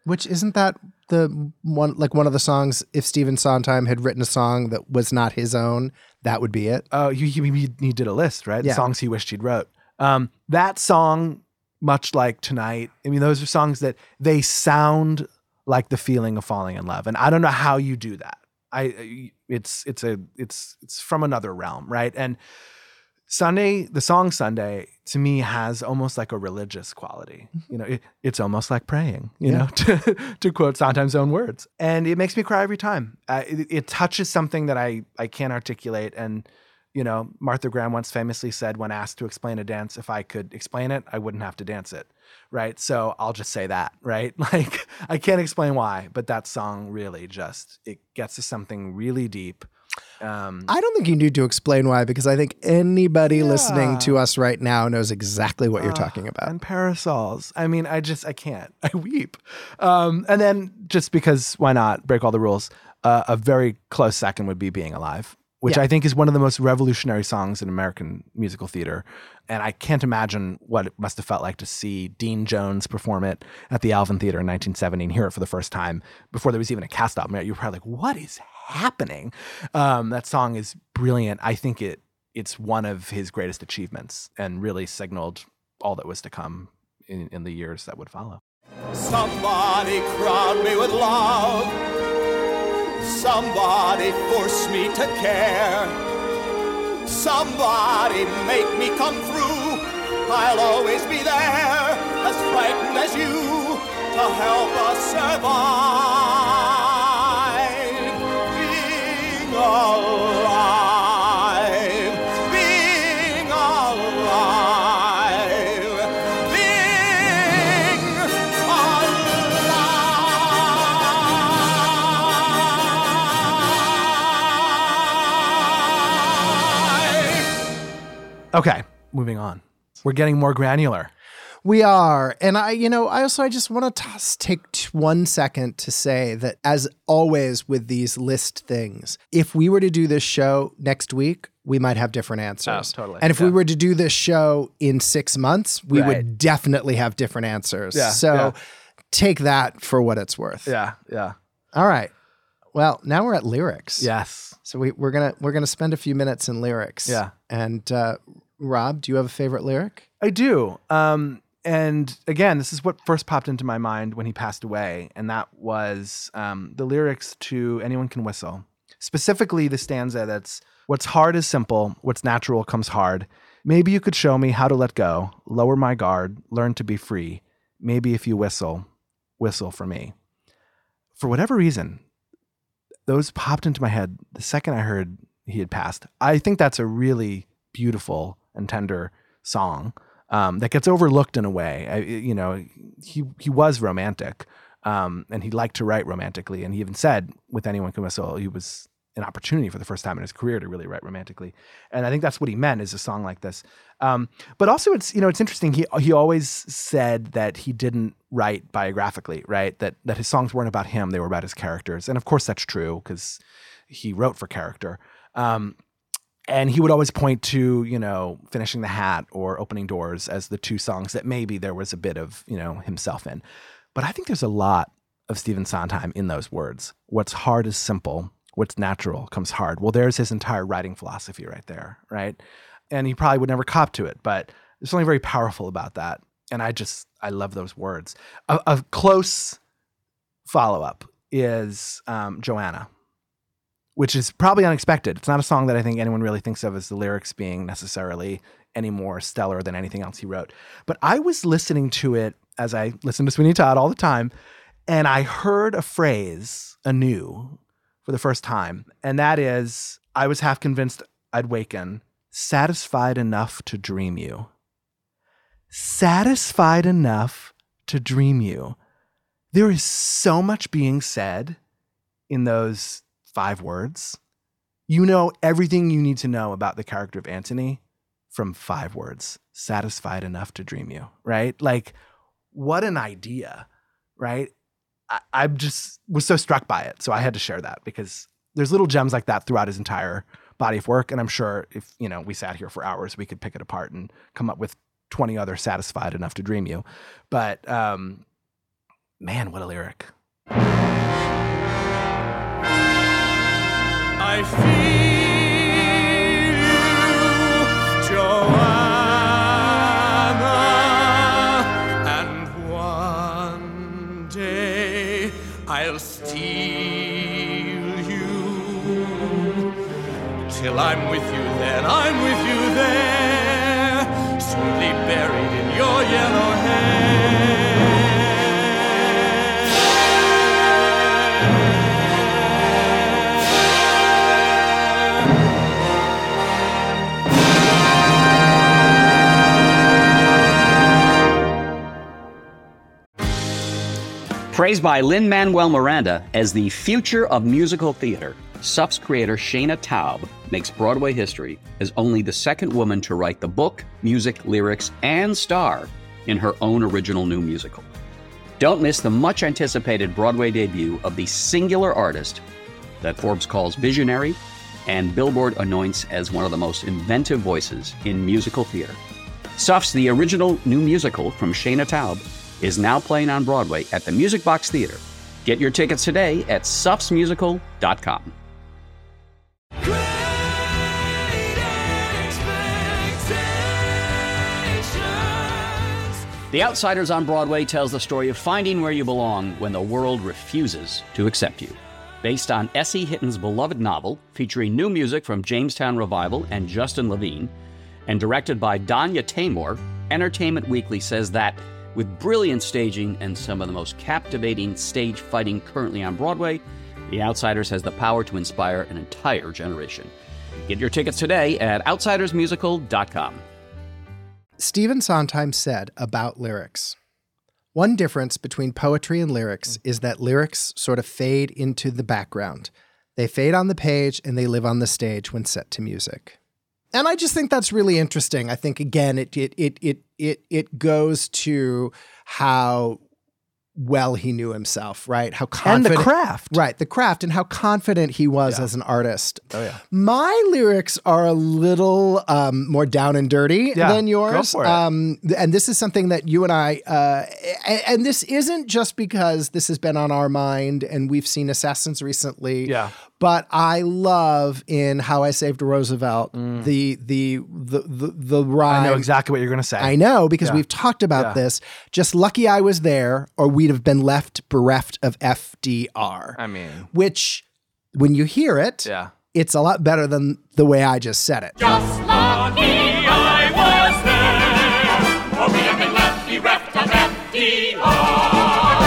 Which isn't that the one, like one of the songs, if Stephen Sondheim had written a song that was not his own, that would be it? Oh, he did a list, right? Yeah. The songs he wished he'd wrote. That song, much like Tonight, I mean, those are songs that they sound like the feeling of falling in love. And I don't know how you do that. It's from another realm, right? And Sunday, the song Sunday, to me has almost like a religious quality. You know, it's almost like praying, you know, to quote Sondheim's own words. And it makes me cry every time. It touches something that I can't articulate. And, you know, Martha Graham once famously said, when asked to explain a dance, if I could explain it, I wouldn't have to dance it, right? So I'll just say that, right? Like, I can't explain why, but that song really just, it gets to something really deep. I don't think you need to explain why, because I think anybody listening to us right now knows exactly what you're talking about. And parasols. I mean, I can't. I weep. And then just because, why not break all the rules? A very close second would be Being Alive, which I think is one of the most revolutionary songs in American musical theater. And I can't imagine what it must have felt like to see Dean Jones perform it at the Alvin Theater in 1970 and hear it for the first time before there was even a cast album. You were probably like, what is happening? That song is brilliant. I think it's one of his greatest achievements and really signaled all that was to come in the years that would follow. Somebody crown me with love. Somebody force me to care. Somebody make me come through. I'll always be there, as frightened as you, to help us survive. Being alive, being alive, being alive. Okay, moving on. We're getting more granular. We are. And I just want to take 1 second to say that, as always with these list things, if we were to do this show next week, we might have different answers. Oh, totally. And if we were to do this show in 6 months, we would definitely have different answers. Yeah, so take that for what it's worth. Yeah. All right. Well, now we're at lyrics. Yes. So we're gonna spend a few minutes in lyrics. Yeah. And Rob, do you have a favorite lyric? I do. And again, this is what first popped into my mind when he passed away, and that was the lyrics to Anyone Can Whistle. Specifically, the stanza that's, what's hard is simple, what's natural comes hard. Maybe you could show me how to let go, lower my guard, learn to be free. Maybe if you whistle for me. For whatever reason, those popped into my head the second I heard he had passed. I think that's a really beautiful and tender song that gets overlooked in a way. He was romantic, and he liked to write romantically. And he even said, with Anyone Can Whistle, he was an opportunity for the first time in his career to really write romantically. And I think that's what he meant, is a song like this. But also it's interesting. He always said that he didn't write biographically, right? That his songs weren't about him. They were about his characters. And of course that's true, because he wrote for character. And he would always point to, Finishing the Hat or Opening Doors as the two songs that maybe there was a bit of, himself in. But I think there's a lot of Stephen Sondheim in those words. What's hard is simple. What's natural comes hard. Well, there's his entire writing philosophy right there, right? And he probably would never cop to it, but there's something very powerful about that. And I love those words. A close follow-up is Joanna, which is probably unexpected. It's not a song that I think anyone really thinks of as the lyrics being necessarily any more stellar than anything else he wrote. But I was listening to it as I listen to Sweeney Todd all the time, and I heard a phrase anew for the first time, and that is, I was half convinced I'd waken, satisfied enough to dream you. Satisfied enough to dream you. There is so much being said in those 5 words. You know everything you need to know about the character of Antony from 5 words. Satisfied enough to dream you, right? Like, what an idea, right? I just was so struck by it. So I had to share that, because there's little gems like that throughout his entire body of work. And I'm sure if, we sat here for hours, we could pick it apart and come up with 20 other satisfied enough to dream you. But Man, what a lyric. I feel you, Joanna, and one day I'll steal you. Till I'm with you then, I'm with you there, sweetly buried in your yellow hair. Praised by Lin-Manuel Miranda as the future of musical theater, Suff's creator Shana Taub makes Broadway history as only the second woman to write the book, music, lyrics, and star in her own original new musical. Don't miss the much-anticipated Broadway debut of the singular artist that Forbes calls visionary and Billboard anoints as one of the most inventive voices in musical theater. Suff's The Original New Musical from Shana Taub is now playing on Broadway at the Music Box Theater. Get your tickets today at suffsmusical.com. The Outsiders on Broadway tells the story of finding where you belong when the world refuses to accept you. Based on S.E. Hitton's beloved novel, featuring new music from Jamestown Revival and Justin Levine, and directed by Danya Taymor, Entertainment Weekly says that with brilliant staging and some of the most captivating stage fighting currently on Broadway, The Outsiders has the power to inspire an entire generation. Get your tickets today at outsidersmusical.com. Stephen Sondheim said about lyrics, one difference between poetry and lyrics is that lyrics sort of fade into the background. They fade on the page and they live on the stage when set to music. And I just think that's really interesting. I think, again, it goes to how well he knew himself, right? How confident. And the craft. Right, the craft and how confident he was as an artist. Oh, yeah. My lyrics are a little more down and dirty than yours. Go for it. And this is something that you and I, and this isn't just because this has been on our mind and we've seen Assassins recently. Yeah. But I love in How I Saved Roosevelt the rhyme. I know exactly what you're going to say. I know, because we've talked about this. Just lucky I was there, or we'd have been left bereft of FDR. I mean, which, when you hear it, it's a lot better than the way I just said it. Just lucky I was there, or we have been left bereft of FDR.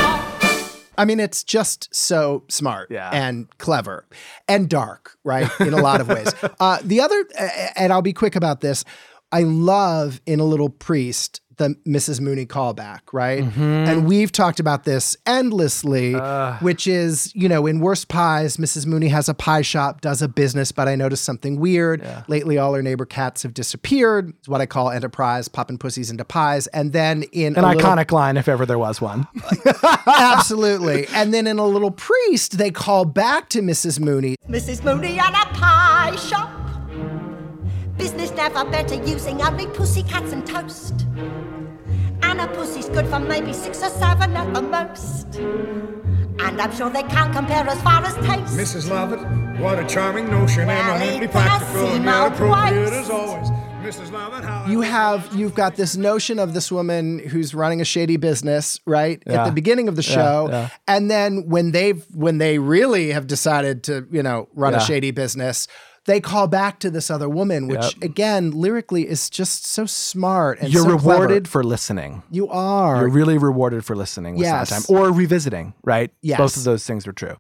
I mean, it's just so smart and clever and dark, right? In a lot of ways. The other, and I'll be quick about this, I love in A Little Priest, the Mrs. Mooney callback, right? Mm-hmm. And we've talked about this endlessly, which is, you know, in Worst Pies, Mrs. Mooney has a pie shop, does a business, but I noticed something weird. Lately, all her neighbor cats have disappeared. It's what I call enterprise, popping pussies into pies. And then in an iconic line, if ever there was one. Absolutely. And then in A Little Priest, they call back to Mrs. Mooney. Mrs. Mooney and a pie shop. Business never better using only pussycats and toast. And a pussy's good for maybe 6 or 7 at the most. And I'm sure they can't compare as far as taste. Mrs. Lovett, what a charming notion, and eminently practical and yet appropriate as always. Mrs. Lovett, how You've got this notion of this woman who's running a shady business, right? At the beginning of the show. And then when they really have decided to, you know, run a shady business, they call back to this other woman, which again, lyrically is just so smart and You're so rewarded clever. for listening. You are. You're really rewarded for listening with Sondheim. Or revisiting, right? Yes. Both of those things are true.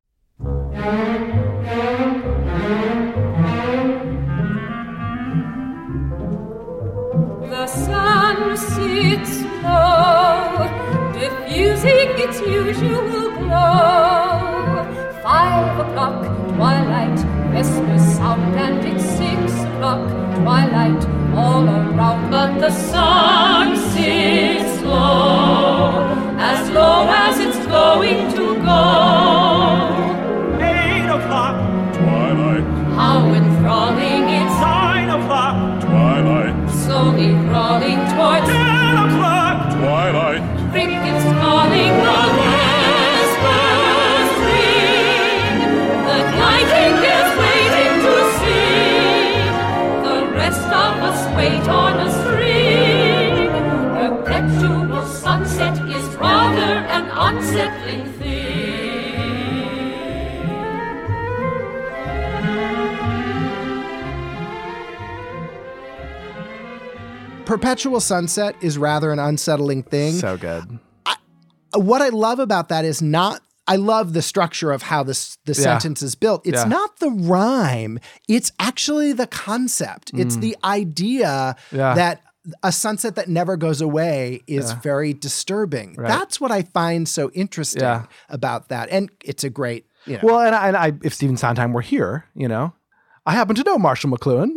The sun sits low, diffusing its usual glow. 5 o'clock, twilight, Vespers sound, and it's 6 o'clock, twilight, all around. But the sun sits low as it's going to go. 8 o'clock, twilight. How enthralling it's 9 o'clock, twilight. slowly crawling towards 10 o'clock, twilight. crickets calling away. Perpetual Sunset is rather an unsettling thing. So good. What I love about that is I love the structure of how the sentence is built. It's not the rhyme. It's actually the concept. It's the idea that a sunset that never goes away is very disturbing. Right. That's what I find so interesting about that. And it's a great, Well, and I if Stephen Sondheim were here, I happen to know Marshall McLuhan,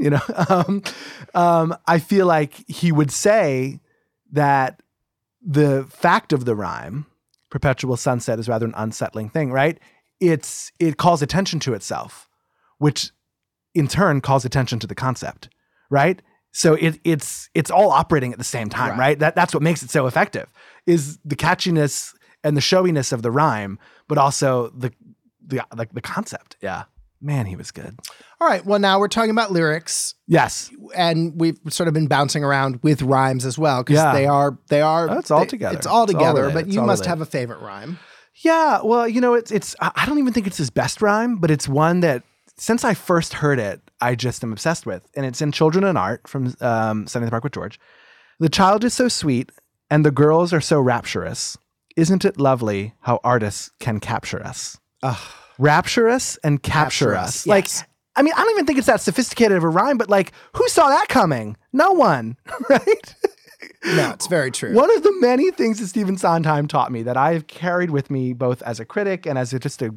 I feel like he would say that the fact of the rhyme, Perpetual Sunset, is rather an unsettling thing, right? It calls attention to itself, which in turn calls attention to the concept, right? So it's all operating at the same time, right? That's what makes it so effective, is the catchiness and the showiness of the rhyme, but also the concept. Yeah. Man, he was good. All right. Well, now we're talking about lyrics. Yes. And we've sort of been bouncing around with rhymes as well, because they are. It's all together. It's all together, related. but you must have a favorite rhyme. Yeah. Well, it's I don't even think it's his best rhyme, but it's one that since I first heard it, I just am obsessed with. And it's in Children and Art from Sunday in the Park with George. The child is so sweet and the girls are so rapturous. Isn't it lovely how artists can capture us? Rapturous and capture us. Yes. Like, I mean, I don't even think it's that sophisticated of a rhyme, but like, who saw that coming? No one, right? No, it's very true. One of the many things that Stephen Sondheim taught me that I've carried with me both as a critic and as just a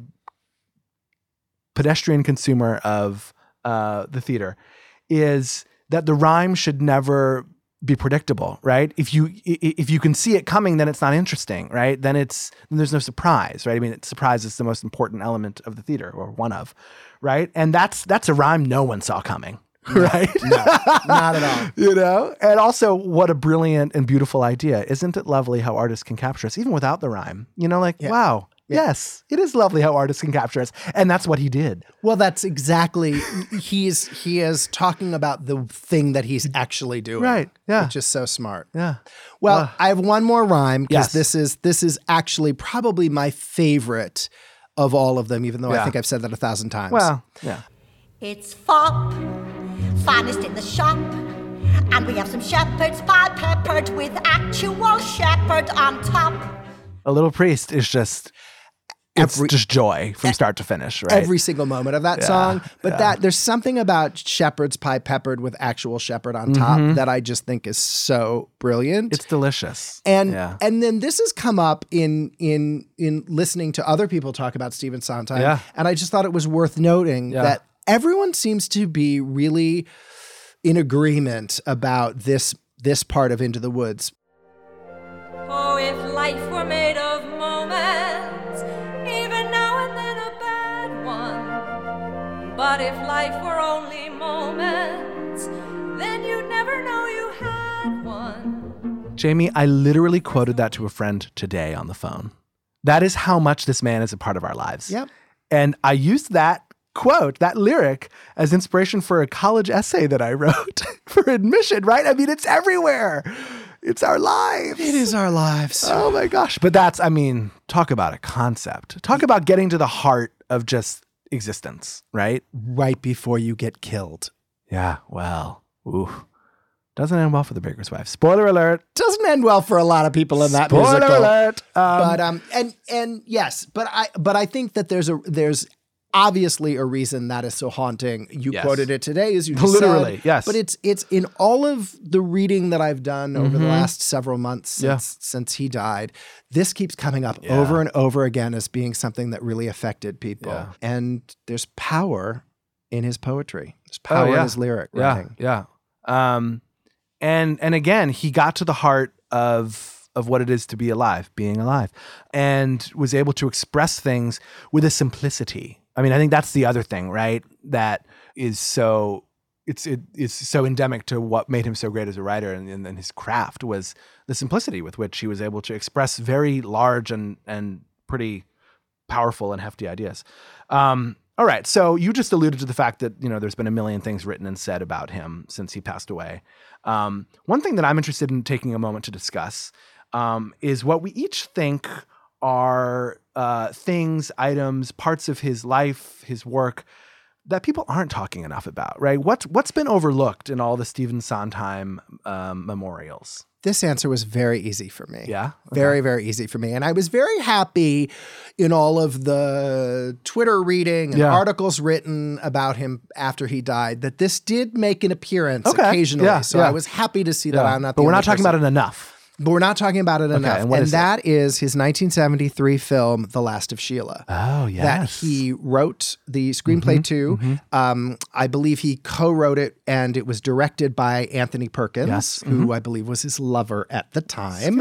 pedestrian consumer of the theater is that the rhyme should never be predictable, right? If you can see it coming, then it's not interesting, right? Then there's no surprise, right? I mean, surprise is the most important element of the theater, or one of, right? And that's a rhyme no one saw coming, right? No, not at all. And also what a brilliant and beautiful idea. Isn't it lovely how artists can capture us, even without the rhyme? Wow. Yeah. Yes, it is lovely how artists can capture us. And that's what he did. Well, that's exactly, he is talking about the thing that he's actually doing. Right, yeah. Which is so smart. Yeah. Well, I have one more rhyme, because Yes. this is actually probably my favorite of all of them, even though I think I've said that 1,000 times. Well, yeah. It's fop, finest in the shop. And we have some shepherd's pie peppered with actual shepherd on top. A Little Priest is just... It's just joy from start to finish, right? Every single moment of that song. But there's something about shepherd's pie peppered with actual shepherd on top that I just think is so brilliant. It's delicious. And then this has come up in listening to other people talk about Stephen Sondheim. Yeah. And I just thought it was worth noting that everyone seems to be really in agreement about this part of Into the Woods. Oh, if life were made of moments, even now and then a bad one. But if life were only moments, then you'd never know you had one. Jamie, I literally quoted that to a friend today on the phone. That is how much this man is a part of our lives. Yep. And I used that quote, that lyric, as inspiration for a college essay that I wrote for admission, right? I mean, it's everywhere. It's our lives. It is our lives. Oh my gosh. But talk about a concept. Talk about getting to the heart of just existence, right? Right before you get killed. Yeah, well, doesn't end well for the baker's wife. Spoiler alert. Doesn't end well for a lot of people in that Spoiler musical. alert. And yes, but I think that there's obviously a reason that is so haunting. You quoted it today, as you just literally said. yes. But it's in all of the reading that I've done over the last several months since he died. This keeps coming up over and over again as being something that really affected people. Yeah. And there's power in his poetry. There's power in his lyric writing. Yeah. And again, he got to the heart of what it is to be alive, being alive, and was able to express things with a simplicity. I mean, I think that's the other thing, right? That is so it's so endemic to what made him so great as a writer and his craft was the simplicity with which he was able to express very large and pretty powerful and hefty ideas. All right, so you just alluded to the fact that there's been a million things written and said about him since he passed away. One thing that I'm interested in taking a moment to discuss is what we each think are things, items, parts of his life, his work that people aren't talking enough about, right? What's been overlooked in all the Stephen Sondheim memorials? This answer was very easy for me. Yeah? Okay. Very, very easy for me. And I was very happy in all of the Twitter reading and articles written about him after he died that this did make an appearance occasionally. I was happy to see that I'm not the But we're only not talking person. about it enough. But we're not talking about it enough. And that is his 1973 film, The Last of Sheila. Oh, yes. That he wrote the screenplay to. I believe he co-wrote it, and it was directed by Anthony Perkins, who I believe was his lover at the time.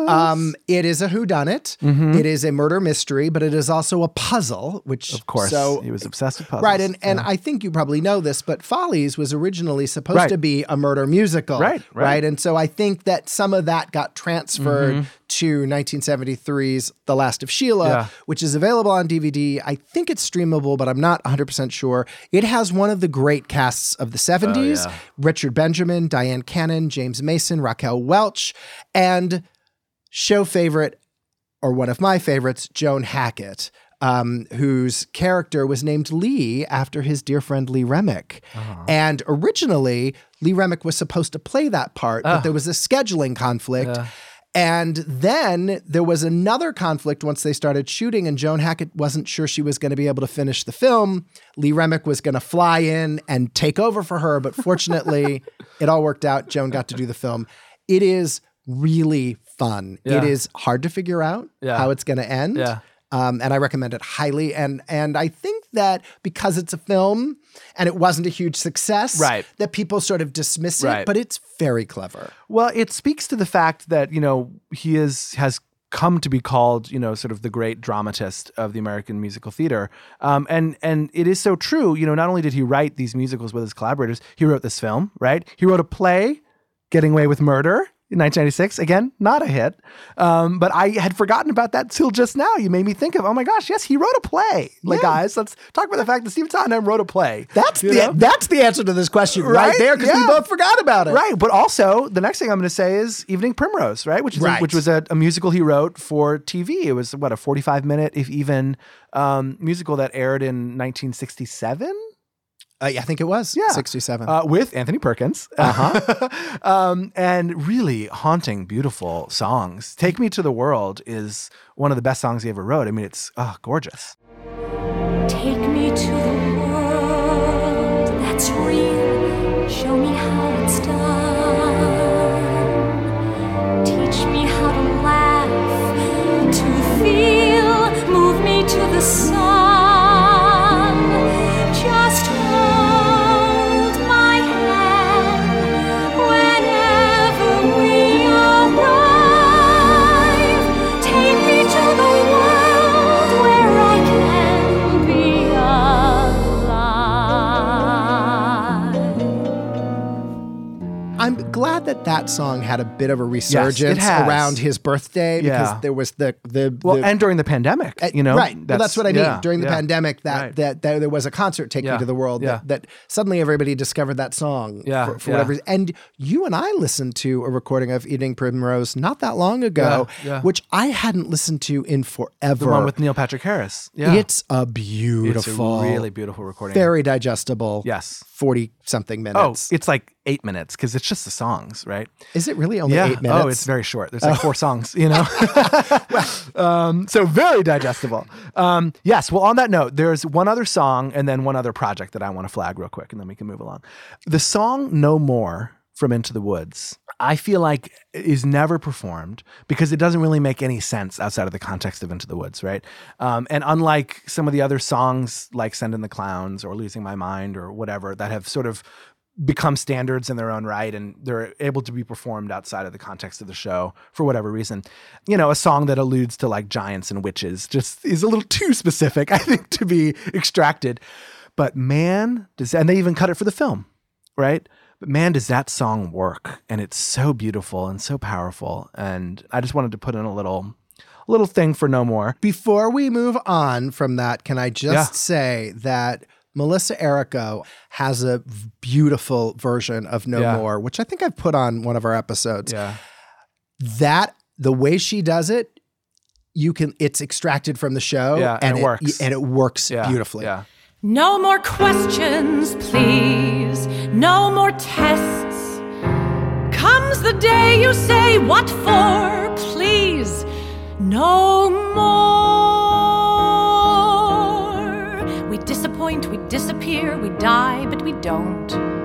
It is a whodunit. It is a murder mystery, but it is also a puzzle, which... Of course. He was obsessed with puzzles. Right, and I think you probably know this, but Follies was originally supposed to be a murder musical. Right. And so I think that some of that got transferred to 1973's The Last of Sheila, which is available on DVD. I think it's streamable, but I'm not 100% sure. It has one of the great casts of the 70s, Richard Benjamin, Diane Cannon, James Mason, Raquel Welch, and show favorite, or one of my favorites, Joan Hackett, whose character was named Lee after his dear friend Lee Remick. And originally, Lee Remick was supposed to play that part, but there was a scheduling conflict. And then there was another conflict once they started shooting, and Joan Hackett wasn't sure she was going to be able to finish the film. Lee Remick was going to fly in and take over for her, but fortunately, it all worked out. Joan got to do the film. It is really fun. It is hard to figure out how it's going to end. And I recommend it highly. And I think that because it's a film and it wasn't a huge success, that people sort of dismiss it, but it's very clever. Well, it speaks to the fact that, he has come to be called, sort of the great dramatist of the American musical theater. And it is so true. Not only did he write these musicals with his collaborators, he wrote this film, right? He wrote a play, Getting Away with Murder, in 1996. Again, not a hit. But I had forgotten about that till just now. You made me think of, oh my gosh, yes, he wrote a play. Guys, let's talk about the fact that Stephen Sondheim wrote a play. That's the answer to this question right there, because we both forgot about it. Right, but also, the next thing I'm going to say is Evening Primrose, right? Which was a musical he wrote for TV. It was, a 45-minute, if even, musical that aired in 1967? I think it was 67. With Anthony Perkins. And really haunting, beautiful songs. Take Me to the World is one of the best songs he ever wrote. I mean, it's gorgeous. Take me to the world that's real. Show me how it's done. Teach me how to laugh, to feel. Move me to the sun. Just hold my hand whenever we arrive. Take me to the world where I can be alive. I'm glad that song had a bit of a resurgence around his birthday, because there was the and during the pandemic, right. That's what I mean. During the pandemic, that there was a concert, Take Me to the World, that suddenly everybody discovered that song for whatever reason. And you and I listened to a recording of Evening Primrose not that long ago, which I hadn't listened to in forever. The one with Neil Patrick Harris. It's a beautiful, really beautiful recording. Very digestible. Yes. 40-something minutes. Oh, it's like 8 minutes because it's just the songs, right? Is it really only 8 minutes? Oh, it's very short. There's like 4 songs, so very digestible. Yes. Well, on that note, there's one other song and then one other project that I want to flag real quick, and then we can move along. The song No More from Into the Woods, I feel like is never performed because it doesn't really make any sense outside of the context of Into the Woods, right? And unlike some of the other songs like Send in the Clowns or Losing My Mind or whatever that have sort of become standards in their own right and they're able to be performed outside of the context of the show for whatever reason, a song that alludes to like giants and witches just is a little too specific, I think, to be extracted. But man, and they even cut it for the film, right? But man, does that song work. And it's so beautiful and so powerful. And I just wanted to put in a little thing for No More. Before we move on from that, can I just say that Melissa Errico has a beautiful version of No More, which I think I've put on one of our episodes. Yeah. That, the way she does it, it's extracted from the show. And it works. And it works beautifully. Yeah. No more questions, please. No more tests. Comes the day you say, what for, please? No more. We disappoint, we disappear, we die, but we don't.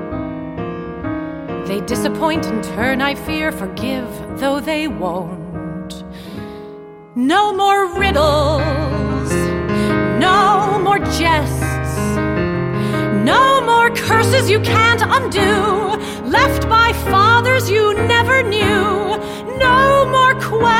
They disappoint in turn, I fear, forgive, though they won't. No more riddles, no more jests. No more curses you can't undo, left by fathers you never knew. No more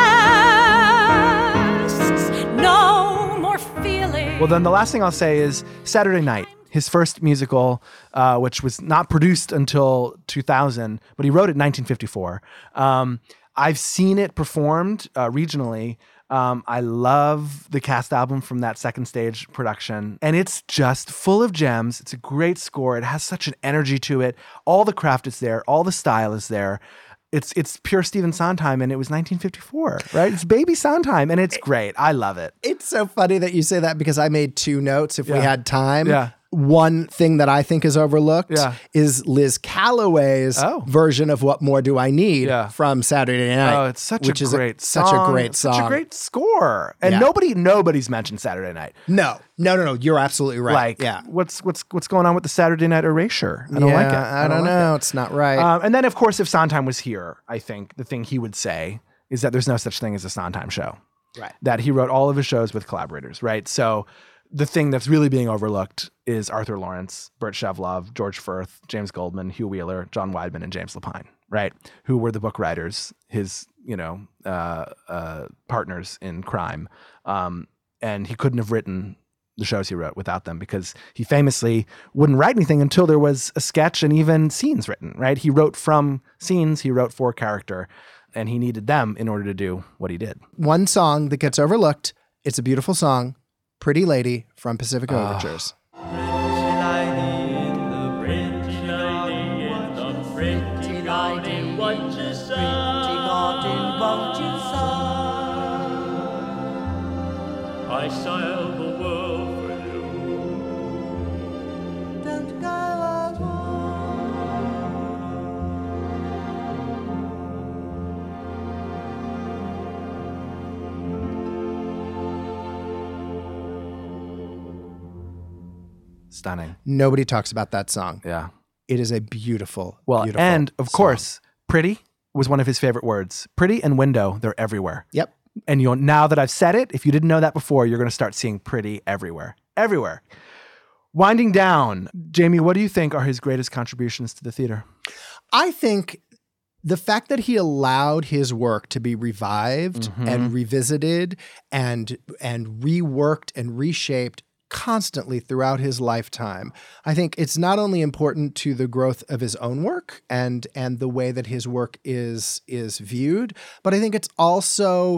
quests, no more feelings. Well, then the last thing I'll say is Saturday Night, his first musical, which was not produced until 2000, but he wrote it in 1954. I've seen it performed regionally. I love the cast album from that second stage production, and it's just full of gems. It's a great score. It has such an energy to it. All the craft is there. All the style is there. It's pure Stephen Sondheim, and it was 1954, right? It's baby Sondheim, and it's great. I love it. It's so funny that you say that because I made 2 notes if we had time. Yeah. One thing that I think is overlooked is Liz Calloway's version of What More Do I Need from Saturday Night. Oh, it's such a great song. Such a great song. Such a great score. And nobody's mentioned Saturday Night. No. You're absolutely right. What's going on with the Saturday Night erasure? I don't like it. I don't know. It's not right. And then, of course, if Sondheim was here, I think the thing he would say is that there's no such thing as a Sondheim show. Right. That he wrote all of his shows with collaborators, right? So the thing that's really being overlooked is Arthur Lawrence, Burt Shevlov, George Firth, James Goldman, Hugh Wheeler, John Weidman, and James Lapine, right? Who were the book writers, his, partners in crime. And he couldn't have written the shows he wrote without them because he famously wouldn't write anything until there was a sketch and even scenes written, right? He wrote from scenes, he wrote for character, and he needed them in order to do what he did. One song that gets overlooked, it's a beautiful song, Pretty Lady from Pacific Overtures. I sail the world for you. Don't go Stunning. Nobody talks about that song. Yeah. It is a beautiful, beautiful and of song. course, pretty was one of his favorite words. Pretty and window, they're everywhere. Yep. And now that I've said it, if you didn't know that before, you're going to start seeing pretty everywhere. Everywhere. Winding down, Jamie, what do you think are his greatest contributions to the theater? I think the fact that he allowed his work to be revived and revisited and reworked and reshaped constantly throughout his lifetime. I think it's not only important to the growth of his own work and the way that his work is viewed, but I think it's also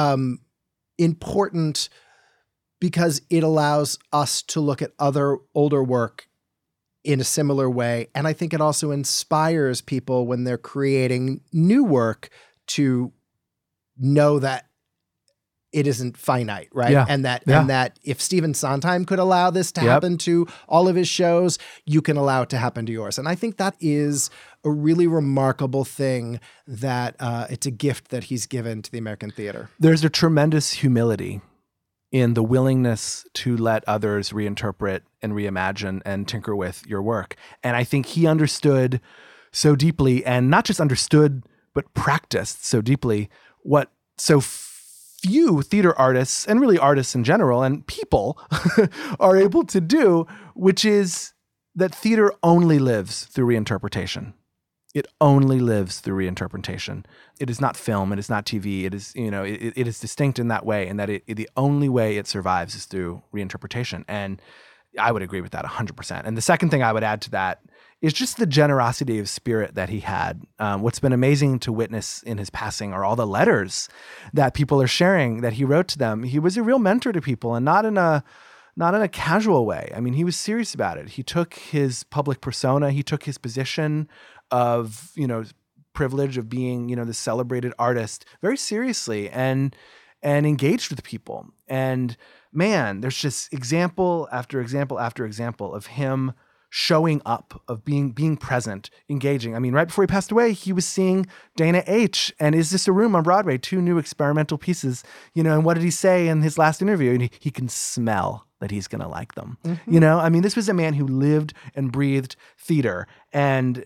important because it allows us to look at other older work in a similar way. And I think it also inspires people when they're creating new work to know that it isn't finite, right? Yeah. And that if Stephen Sondheim could allow this to happen to all of his shows, you can allow it to happen to yours. And I think that is a really remarkable thing that it's a gift that he's given to the American theater. There's a tremendous humility in the willingness to let others reinterpret and reimagine and tinker with your work. And I think he understood so deeply, and not just understood, but practiced so deeply what so few theater artists, and really artists in general, and people are able to do, which is that theater only lives through reinterpretation. It only lives through reinterpretation. It is not film. It is not TV. It is, it is distinct in that way, and that the only way it survives is through reinterpretation. And I would agree with that 100%. And the second thing I would add to that is just the generosity of spirit that he had. What's been amazing to witness in his passing are all the letters that people are sharing that he wrote to them. He was a real mentor to people, and not in a casual way. I mean, he was serious about it. He took his public persona, he took his position of, privilege of being, the celebrated artist very seriously. And and engaged with people. And man, there's just example after example after example of him showing up, of being present, engaging. I mean, right before he passed away, he was seeing Dana H. and Is This a Room on Broadway, 2 new experimental pieces, and what did he say in his last interview? And he can smell that he's going to like them. I mean, this was a man who lived and breathed theater, and,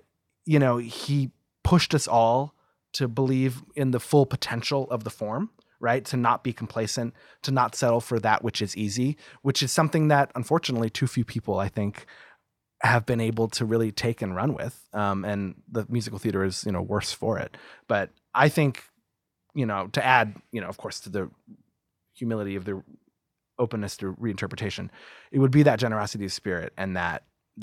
he pushed us all to believe in the full potential of the form, right? To not be complacent, to not settle for that which is easy, which is something that, unfortunately, too few people, I think, have been able to really take and run with. And the musical theater is, worse for it. But I think, to add, of course, to the humility of the openness to reinterpretation, it would be that generosity of spirit and that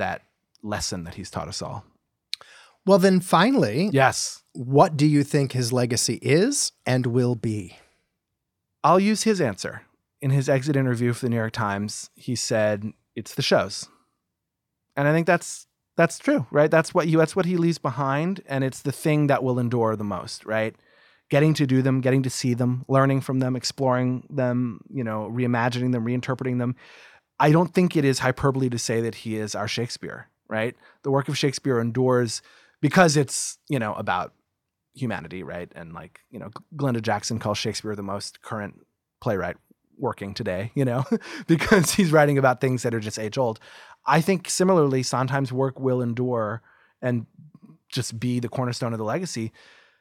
lesson that he's taught us all. Well, then finally, yes, what do you think his legacy is and will be? I'll use his answer. In his exit interview for the New York Times, he said, it's the shows. And I think that's true, right? That's what he leaves behind, and it's the thing that will endure the most, right? Getting to do them, getting to see them, learning from them, exploring them, reimagining them, reinterpreting them. I don't think it is hyperbole to say that he is our Shakespeare, right? The work of Shakespeare endures because it's, about humanity, right? And Glenda Jackson calls Shakespeare the most current playwright working today, because he's writing about things that are just age old. I think similarly, Sondheim's work will endure and just be the cornerstone of the legacy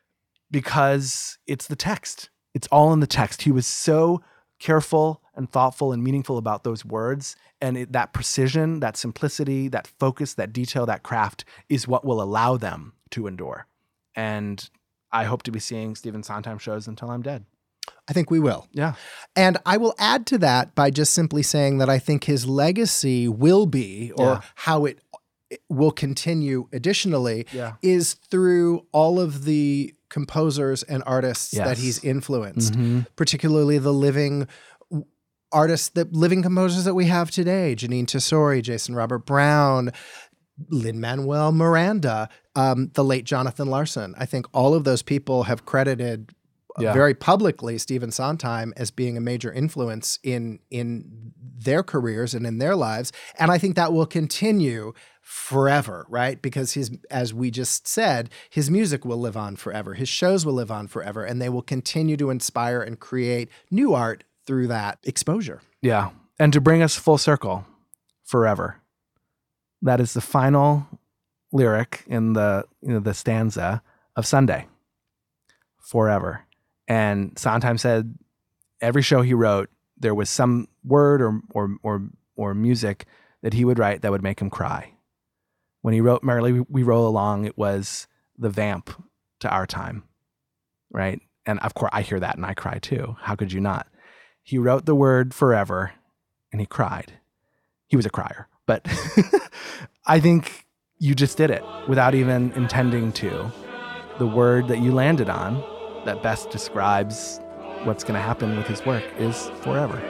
because it's the text. It's all in the text. He was so careful and thoughtful and meaningful about those words. And that precision, that simplicity, that focus, that detail, that craft is what will allow them to endure. And I hope to be seeing Stephen Sondheim shows until I'm dead. I think we will. Yeah. And I will add to that by just simply saying that I think his legacy will be, or how it will continue additionally, is through all of the composers and artists that he's influenced, particularly the living composers that we have today, Janine Tesori, Jason Robert Brown, Lin-Manuel Miranda, the late Jonathan Larson. I think all of those people have credited very publicly Stephen Sondheim as being a major influence in their careers and in their lives. And I think that will continue forever, right? Because as we just said, his music will live on forever. His shows will live on forever, and they will continue to inspire and create new art through that exposure. Yeah. And to bring us full circle, forever. That is the final lyric in the stanza of Sunday. Forever. And Sondheim said every show he wrote, there was some word or music that he would write that would make him cry. When he wrote Merrily We Roll Along, it was the vamp to our time, right? And of course, I hear that and I cry too. How could you not? He wrote the word forever and he cried. He was a crier. But I think you just did it without even intending to. The word that you landed on that best describes what's going to happen with his work is forever.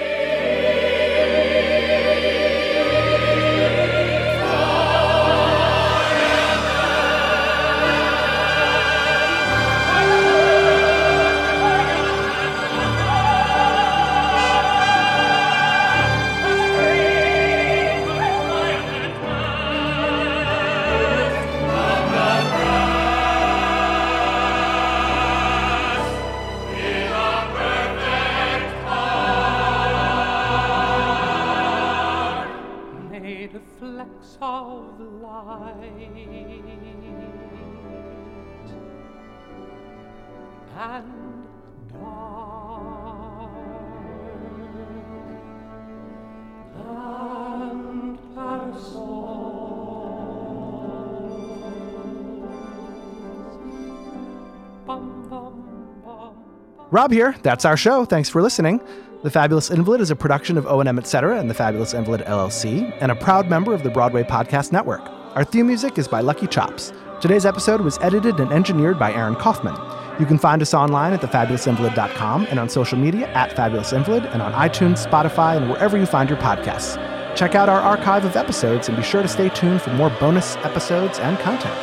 Rob here. That's our show. Thanks for listening. The Fabulous Invalid is a production of O&M Etc. and the Fabulous Invalid LLC, and a proud member of the Broadway Podcast Network. Our theme music is by Lucky Chops. Today's episode was edited and engineered by Aaron Kaufman. You can find us online at thefabulousinvalid.com and on social media at Fabulous Invalid and on iTunes, Spotify, and wherever you find your podcasts. Check out our archive of episodes and be sure to stay tuned for more bonus episodes and content.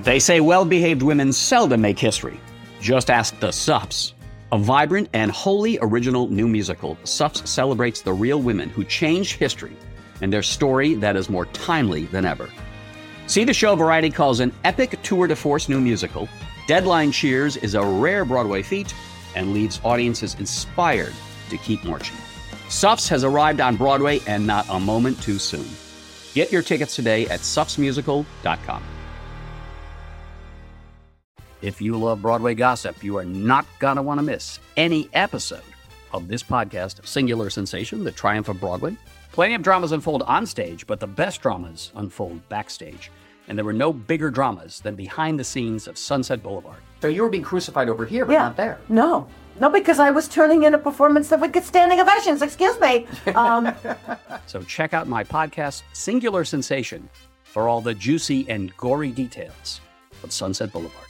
They say well-behaved women seldom make history. Just ask the Suffs. A vibrant and wholly original new musical, Suffs celebrates the real women who changed history and their story that is more timely than ever. See the show Variety calls an epic tour de force new musical. Deadline cheers is a rare Broadway feat and leaves audiences inspired to keep marching. Suffs has arrived on Broadway and not a moment too soon. Get your tickets today at suffsmusical.com. If you love Broadway gossip, you are not going to want to miss any episode of this podcast of Singular Sensation, The Triumph of Broadway. Plenty of dramas unfold on stage, but the best dramas unfold backstage. And there were no bigger dramas than behind the scenes of Sunset Boulevard. So you were being crucified over here, but not there. No, because I was turning in a performance that would get standing ovations. Excuse me. So check out my podcast, Singular Sensation, for all the juicy and gory details of Sunset Boulevard.